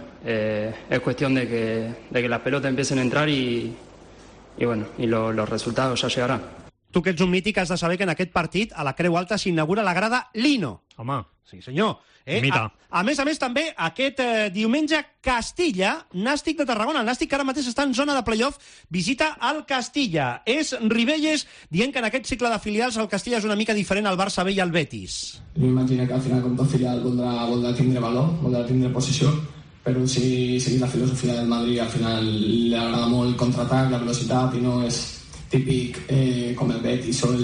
es cuestión de que las pelotas empiecen a entrar y bueno, y los resultados ya llegarán. Tu que ets un mític has de saber que en aquest partit a la Creu Alta s'inaugura la grada Lino. Home. Sí, senyor. Mira. A més, també, aquest diumenge Castilla, Nàstic de Tarragona. El Nàstic que ara mateix està en zona de playoff, visita el Castilla. És Ribelles dient que en aquest cicle de filials el Castilla és una mica diferent al Barça B i al Betis. M'imagino que al final com tot filial voldrà tindre valor, voldrà tindre posició, però si seguir la filosofia del Madrid al final li agrada molt el contraatac, la velocitat i no és típic com el Betis o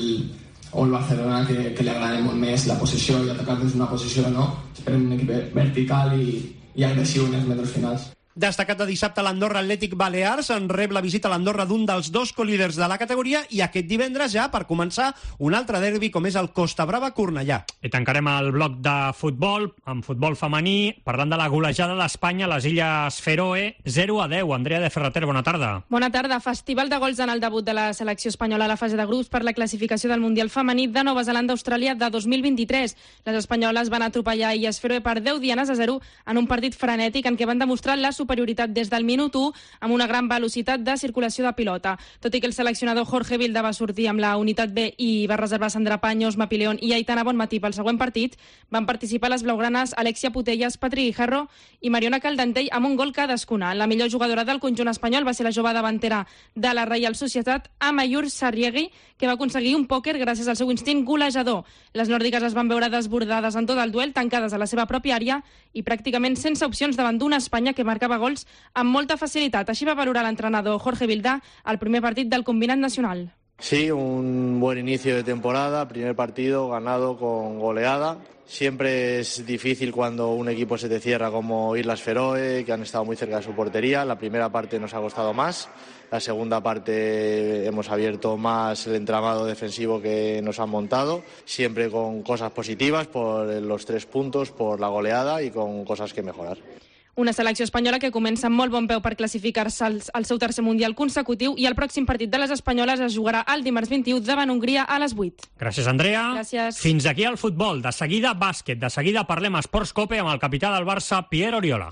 el Barcelona que li agrada molt més la posició i atacar des d'una posició, no? Esperem un equip vertical i agressiu en els metres finals. Destacat de dissabte, l'Andorra Atlètic Balears en rep la visita a l'Andorra d'un dels 2 colíders de la categoria i aquest divendres ja, per començar, un altre derbi com és el Costa Brava Cornellà. I tancarem el bloc de futbol, amb futbol femení, parlant de la golejada d'Espanya a les Illes Feroe, 0-10. Andrea de Ferrater, bona tarda. Bona tarda. Festival de gols en el debut de la selecció espanyola a la fase de grups per la classificació del Mundial Femení de Nova Zelanda-Austràlia de 2023. Les espanyoles van atropellar Illes Feroe per 10-0 en un partit frenètic en què van demostrar la superioritat des del minut 1 amb una gran velocitat de circulació de pilota. Tot i que el seleccionador Jorge Vilda va sortir amb la unitat B i va reservar Sandra Paños, Mapi León i Aitana Bonmatí pel següent partit, van participar les blaugranes Alexia Putellas, Patri Guijarro i Mariona Caldentell amb un gol cadascuna. La millor jugadora del conjunt espanyol va ser la jove davantera de la Reial Societat, Amayur Sarriegui, que va aconseguir un pòquer gràcies al seu instint golejador. Les nòrdiques es van veure desbordades en tot el duel, tancades a la seva pròpia àrea i pràcticament sense opcions davant d'una Espanya que marcava gols amb molta facilitat. Així va valorar l'entrenador Jorge Vilda al primer partit del combinat nacional. Sí, un buen inicio de temporada, primer partido ganado con goleada. Siempre es difícil cuando un equipo se te cierra como Islas Feroe, que han estado muy cerca de su portería. La primera parte nos ha costado más. La segunda parte hemos abierto más el entramado defensivo que nos han montado. Siempre con cosas positivas por los 3 puntos, por la goleada y con cosas que mejorar. Una selecció espanyola que comença amb molt bon peu per classificar-se al seu tercer mundial consecutiu i el pròxim partit de les espanyoles es jugarà el dimarts 21 davant Hongria a les 8. Gràcies, Andrea. Gràcies. Fins aquí el futbol. De seguida, bàsquet. De seguida parlem a Esports Cope amb el capità del Barça, Pierre Oriola.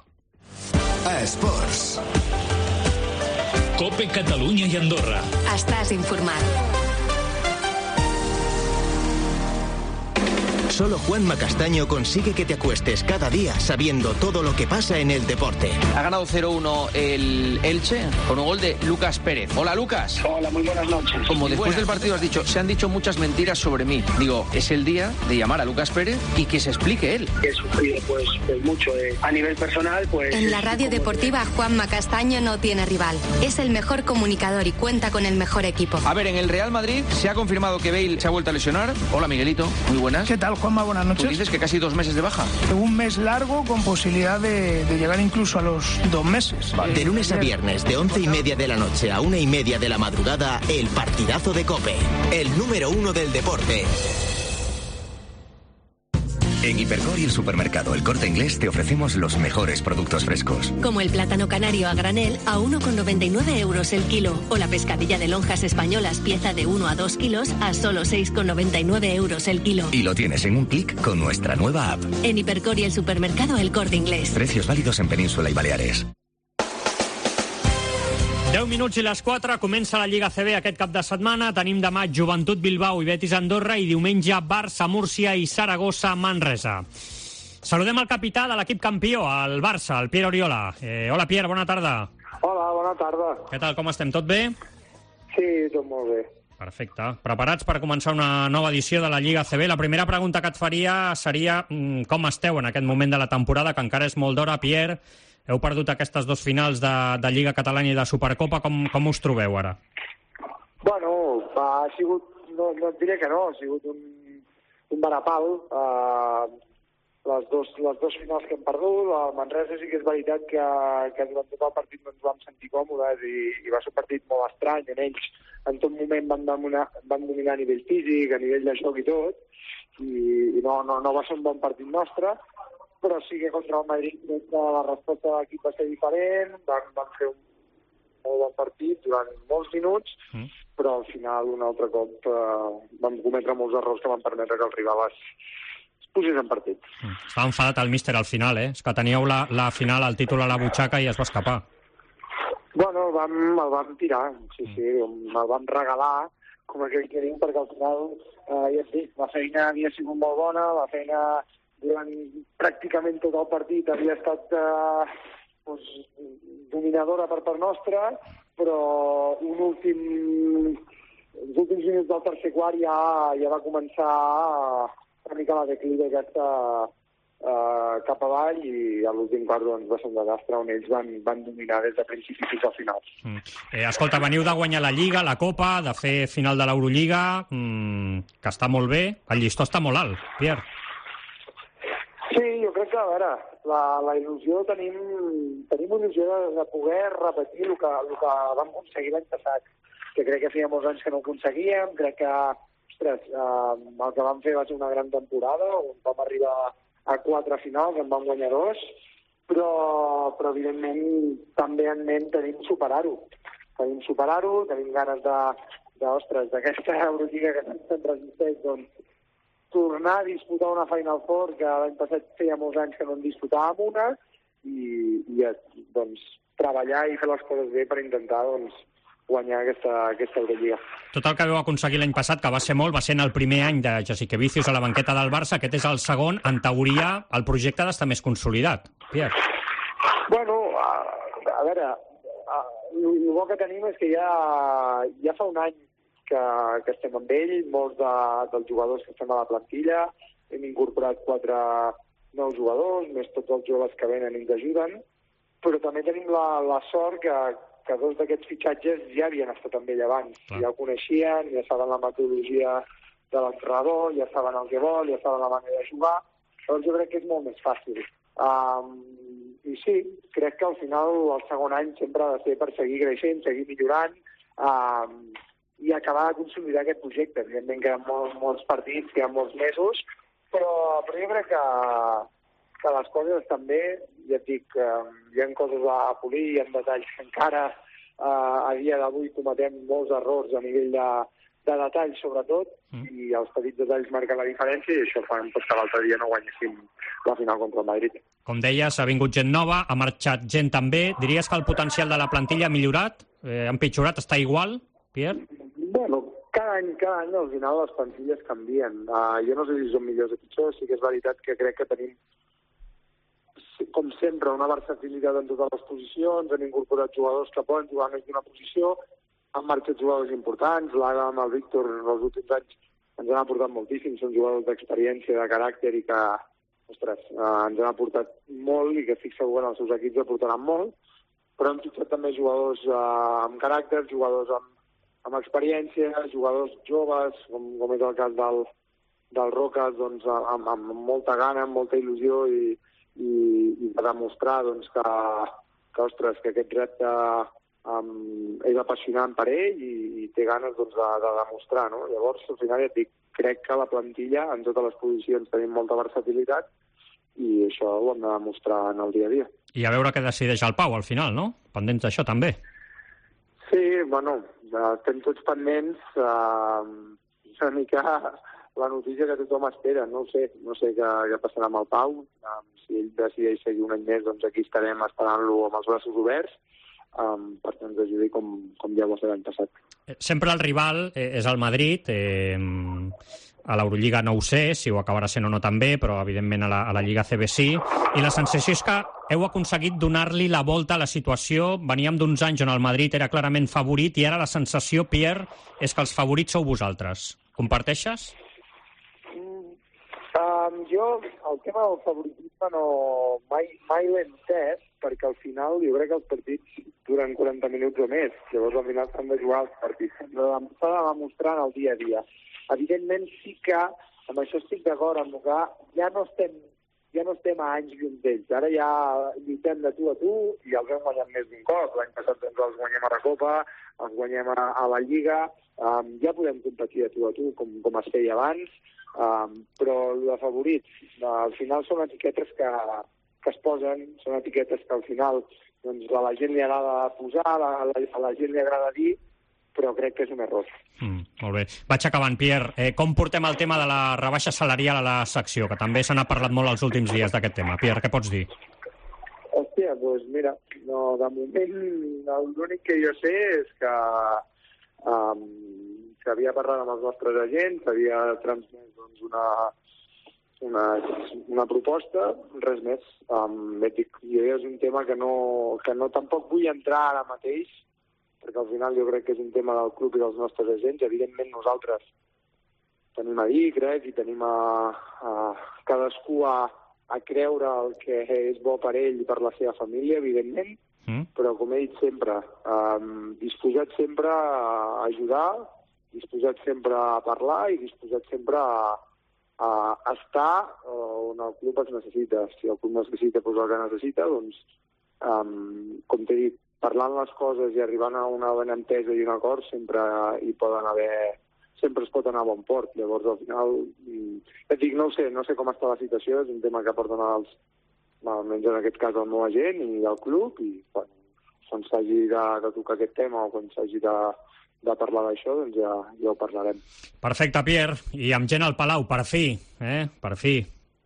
Esports. Cope Catalunya i Andorra. Estàs informat. Solo Juanma Castaño consigue que te acuestes cada día sabiendo todo lo que pasa en el deporte. Ha ganado 0-1 el Elche con un gol de Lucas Pérez. Hola, Lucas. Hola, muy buenas noches. Como después del partido has dicho, se han dicho muchas mentiras sobre mí. Digo, es el día de llamar a Lucas Pérez y que se explique él. He sufrido pues mucho a nivel personal. Pues en la radio deportiva Juanma Castaño no tiene rival. Es el mejor comunicador y cuenta con el mejor equipo. A ver, en el Real Madrid se ha confirmado que Bale se ha vuelto a lesionar. Hola, Miguelito. Muy buenas. ¿Qué tal, Juanma? Buenas noches. Tú dices que casi 2 meses de baja. Un mes largo con posibilidad de llegar incluso a los 2 meses. Vale. De lunes a viernes, de 11:30 de la noche a 1:30 de la madrugada, el partidazo de COPE. El número 1 del deporte. En Hipercor y el supermercado El Corte Inglés te ofrecemos los mejores productos frescos. Como el plátano canario a granel a 1,99 euros el kilo. O la pescadilla de lonjas españolas pieza de 1 a 2 kilos a solo 6,99 euros el kilo. Y lo tienes en un clic con nuestra nueva app. En Hipercor y el supermercado El Corte Inglés. Precios válidos en Península y Baleares. 10 minuts i les 4, comença la Lliga CB aquest cap de setmana. Tenim demà Joventut Bilbao i Betis Andorra i diumenge Barça Múrcia i Saragossa Manresa. Saludem el capità de l'equip campió, el Barça, el Pierre Oriola. Hola, Pierre, bona tarda. Hola, bona tarda. Què tal, com estem? Tot bé? Sí, tot molt bé. Perfecte. Preparats per començar una nova edició de la Lliga CB? La primera pregunta que et faria seria com esteu en aquest moment de la temporada, que encara és molt d'hora, Pierre. Heu perdut aquestes 2 finals de Lliga Catalana i de Supercopa. Com us trobeu ara? Bueno, ha sigut, no et diré que no, ha sigut un varapal. Les dos finals que hem perdut, el Manresa sí que és veritat que durant tot el partit no ens vam sentir còmodes i va ser un partit molt estrany. En ells en tot moment van dominar a nivell físic, a nivell de joc i tot, i no va ser un bon partit nostre, però sí que contra el Madrid la resposta de l'equip va ser diferent, van fer un molt bon partit durant molts minuts, però al final un altre cop vam cometre molts errors que van permetre que el rival es posés en partit. Estava enfadat el míster al final, És que teníeu la final, el títol a la butxaca i es va escapar. Bueno, el vam tirar, sí, el vam regalar, com aquell que diu, perquè al final, ja et dic, la feina havia sigut molt bona, la feina durant pràcticament tot el partit havia estat dominadora per part nostra, però els últims minuts del tercer quart ja va començar una mica la declive aquesta cap avall i a l'últim quart va ser un desastre on ells van dominar des de principi fins al final. Escolta, veniu de guanyar la Lliga, la Copa, de fer final de l'Eurolliga, que està molt bé. El llistó està molt alt, Pierre. Sí, jo crec que, a veure, la il·lusió, tenim il·lusió de poder repetir el que vam aconseguir l'any passat, que crec que feia molts anys que no ho aconseguíem, crec que, ostres, el que vam fer va ser una gran temporada, on vam arribar a 4 finals, en vam guanyar 2, però evidentment també en ment tenim superar-ho, tenim ganes d'aquesta Eurolliga que sempre resisteix, doncs, tornar a disputar una Final Four que l'any passat feia molts anys que no en disputàvem una i doncs, treballar i fer les coses bé per intentar guanyar aquesta Eurolliga. Tot el que vau aconseguir l'any passat, que va ser molt, va ser en el primer any de Jasikevičius a la banqueta del Barça. Aquest és el segon. En teoria, el projecte ha d'estar més consolidat. Pierre. Bueno, a veure, el bo que tenim és que ja fa un any que estem amb ell, molts dels jugadors que estem a la plantilla, hem incorporat 4 nous jugadors, més tots els joves que venen i ens ajuden, però també tenim la sort que 2 d'aquests fitxatges ja havien estat amb ell abans, ja el coneixien, ja saben la metodologia de l'entrenador, ja saben el que vol, ja saben la manera de jugar, llavors jo crec que és molt més fàcil. I sí, crec que al final el segon any sempre ha de ser per seguir creixent, seguir millorant, i acabar de consolidar aquest projecte. Evidentment queden molts partits, queden molts mesos, però jo crec que les coses estan bé. Ja et dic, hi ha coses a polir, hi ha detalls que encara a dia d'avui cometem molts errors a nivell de detalls, sobretot, i els petits detalls marquen la diferència i això fa que l'altre dia no guanyéssim la final contra el Madrid. Com deies, ha vingut gent nova, ha marxat gent també. Diries que el potencial de la plantilla ha millorat? Ha empitjorat? Està igual, Pierre? Bueno, Cada any al final les plantilles canvien. Jo no sé si són millors o pitjors, sí que és veritat que crec que tenim, com sempre, una versatilitat en totes les posicions, hem incorporat jugadors que poden jugar més d'una posició, han marxat jugadors importants, l'Adam, el Víctor, en els últims anys ens han aportat moltíssim, són jugadors d'experiència, de caràcter i que, ostres, ens han aportat molt i que estic segur que els seus equips aportaran molt, però hem fitxat també jugadors amb caràcter, jugadors amb experiència, jugadors joves, com és el cas del Rocas, doncs, amb molta gana, amb molta il·lusió i per demostrar doncs, ostres, que aquest repte és apassionant per ell i té ganes doncs, de demostrar. No? Llavors, al final, ja et dic, crec que la plantilla, en totes les posicions, tenim molta versatilitat i això ho hem de demostrar en el dia a dia. I a veure què decideix el Pau al final, no? Pendents d'això també. Sí, bueno, estem tots pendents. Una mica la notícia que tothom espera. No sé què passarà amb el Pau. Si ell decideix seguir un any més, doncs aquí estarem esperant-lo amb els braços oberts perquè ens ajudi com ja va ser l'any passat. Sempre el rival és el Madrid. A l'Eurolliga no ho sé, si ho acabarà sent o no també, però evidentment a la Lliga CB sí. I la sensació és que heu aconseguit donar-li la volta a la situació. Veníem d'uns anys on el Madrid era clarament favorit i ara la sensació, Pierre, és que els favorits sou vosaltres. Comparteixes? Jo, el tema del favoritisme mai l'he entès, perquè al final jo crec que els partits duren 40 minuts o més. Llavors al final s'han de jugar els partits. S'ha de demostrar en el dia a dia. Evidentment sí que, amb això estic d'acord, amb que ja no estem a anys llum d'ells. Ara ja lluitem de tu a tu i els hem guanyat més d'un cop. L'any passat doncs, els guanyem a la Copa, els guanyem a la Lliga, ja podem competir de tu a tu com es feia abans, però de favorits, al final són etiquetes que es posen, són etiquetes que al final doncs, a la gent li agrada posar, a la gent li agrada dir, però crec que és un error. Molt bé. Vaig acabant, Pierre. Com portem el tema de la rebaixa salarial a la secció, que també se n'ha parlat molt els últims dies d'aquest tema? Pierre, què pots dir? Hòstia, doncs mira, de moment l'únic que jo sé és que s'havia parlat amb els nostres agents, s'havia transmès doncs, una proposta, res més. Jo és un tema que no tampoc vull entrar ara mateix, perquè al final jo crec que és un tema del club i dels nostres agents. Evidentment nosaltres tenim a dir, crec, i tenim a cadascú a creure el que és bo per ell i per la seva família, evidentment, però com he dit sempre, disposat sempre a ajudar, disposat sempre a parlar i disposat sempre a estar on el club es necessita. Si el club necessita el que necessita, doncs, com t'he dit, parlant les coses i arribant a una bona entesa i un acord sempre es pot anar a bon port. Llavors, al final, et dic, no sé com està la situació, és un tema que porten almenys en aquest cas el meu agent i el club, i quan s'hagi de tocar aquest tema o quan s'hagi de parlar d'això, doncs ja ho parlarem. Perfecte, Pierre. I amb gent al Palau, per fi, per fi.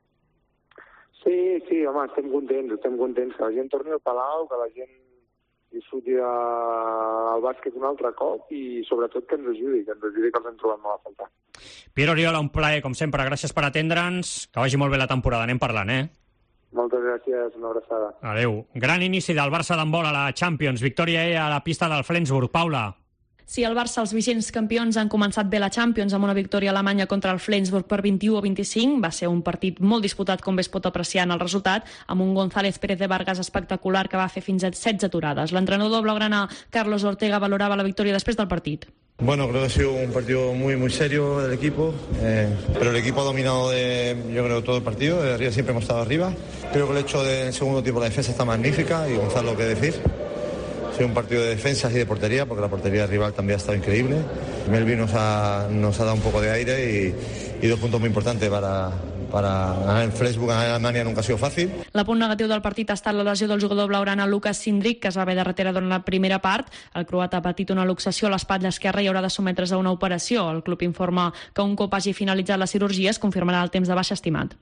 Sí, home, estem contents que la gent torni al Palau, que la gent disfruti del bàsquet un altre cop i sobretot que ens ajudi, que els hem trobat molt a faltar. Pierre Oriola, un plaer, com sempre. Gràcies per atendre'ns. Que vagi molt bé la temporada. Anem parlant, Moltes gràcies, una abraçada. Adéu. Gran inici del Barça d'handbol a la Champions. Victòria a la pista del Flensburg. Paula. Sí, el Barça, els vigents campions, han començat bé la Champions amb una victòria alemanya contra el Flensburg per 21-25. Va ser un partit molt disputat, com bé es pot apreciar en el resultat, amb un González Pérez de Vargas espectacular que va fer fins a 16 aturades. L'entrenador blaugrana Carlos Ortega valorava la victòria després del partit. Bueno, creo que ha sido un partido muy serio del equipo, pero el equipo ha dominado yo creo todo el partido, de arriba siempre hemos estado arriba. Creo que el hecho del segundo tiempo la defensa está magnífica y Gonzalo, qué decir. Ha sido un partido de defensas y de portería, porque la portería rival también ha estado increíble. Melvin nos ha dado un poco de aire y 2 puntos muy importantes para ganar en Flensburg, ganar en Alemania nunca ha sido fácil. El punt negatiu del partit ha estat la lesió del jugador blaugrana Lukas Sindrik, que es va haver de retirar durant la primera part. El croat ha patit una luxació a l'espatlla esquerra i haurà de sotmetre's a una operació. El club informa que un cop hagi finalitzat la cirurgia es confirmarà el temps de baixa estimat.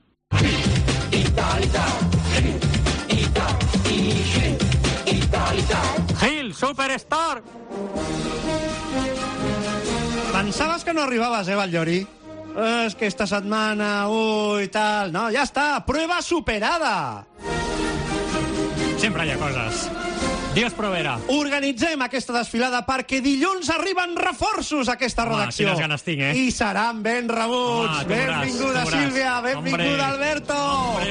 Gil, Superstar! Pensaves que no arribaves, Batllori? És que esta setmana, tal... No, ja està, prueba superada! Sempre hi ha coses. Dios Provera. Organitzem aquesta desfilada perquè dilluns arriben reforços a aquesta redacció. Quines ganes tinc, I seran ben rebuts. Benvinguda, Sílvia, benvinguda, Alberto.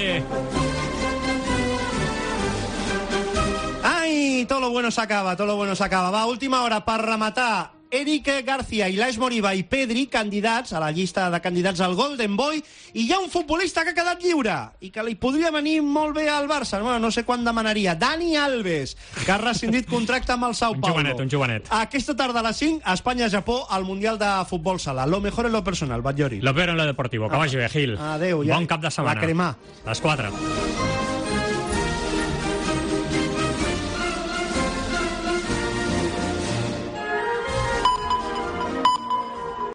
Ai, todo lo bueno s'acaba, todo lo bueno s'acaba. Va, última hora per rematar. Eric García, Ilaix Moriba i Pedri, candidats a la llista de candidats al Golden Boy, i hi ha un futbolista que ha quedat lliure i que li podria venir molt bé al Barça. Bueno, no sé quan demanaria. Dani Alves, que ha rescindit contracte amb el Sao Paulo. Un jovenet. Aquesta tarda a les 5, Espanya-Japó, al Mundial de Futbol Sala. Lo mejor en lo personal, Batllori. Lo peor en lo deportivo. Que vagi bé, Gil. Adéu. Bon cap de setmana. La crema. Les 4.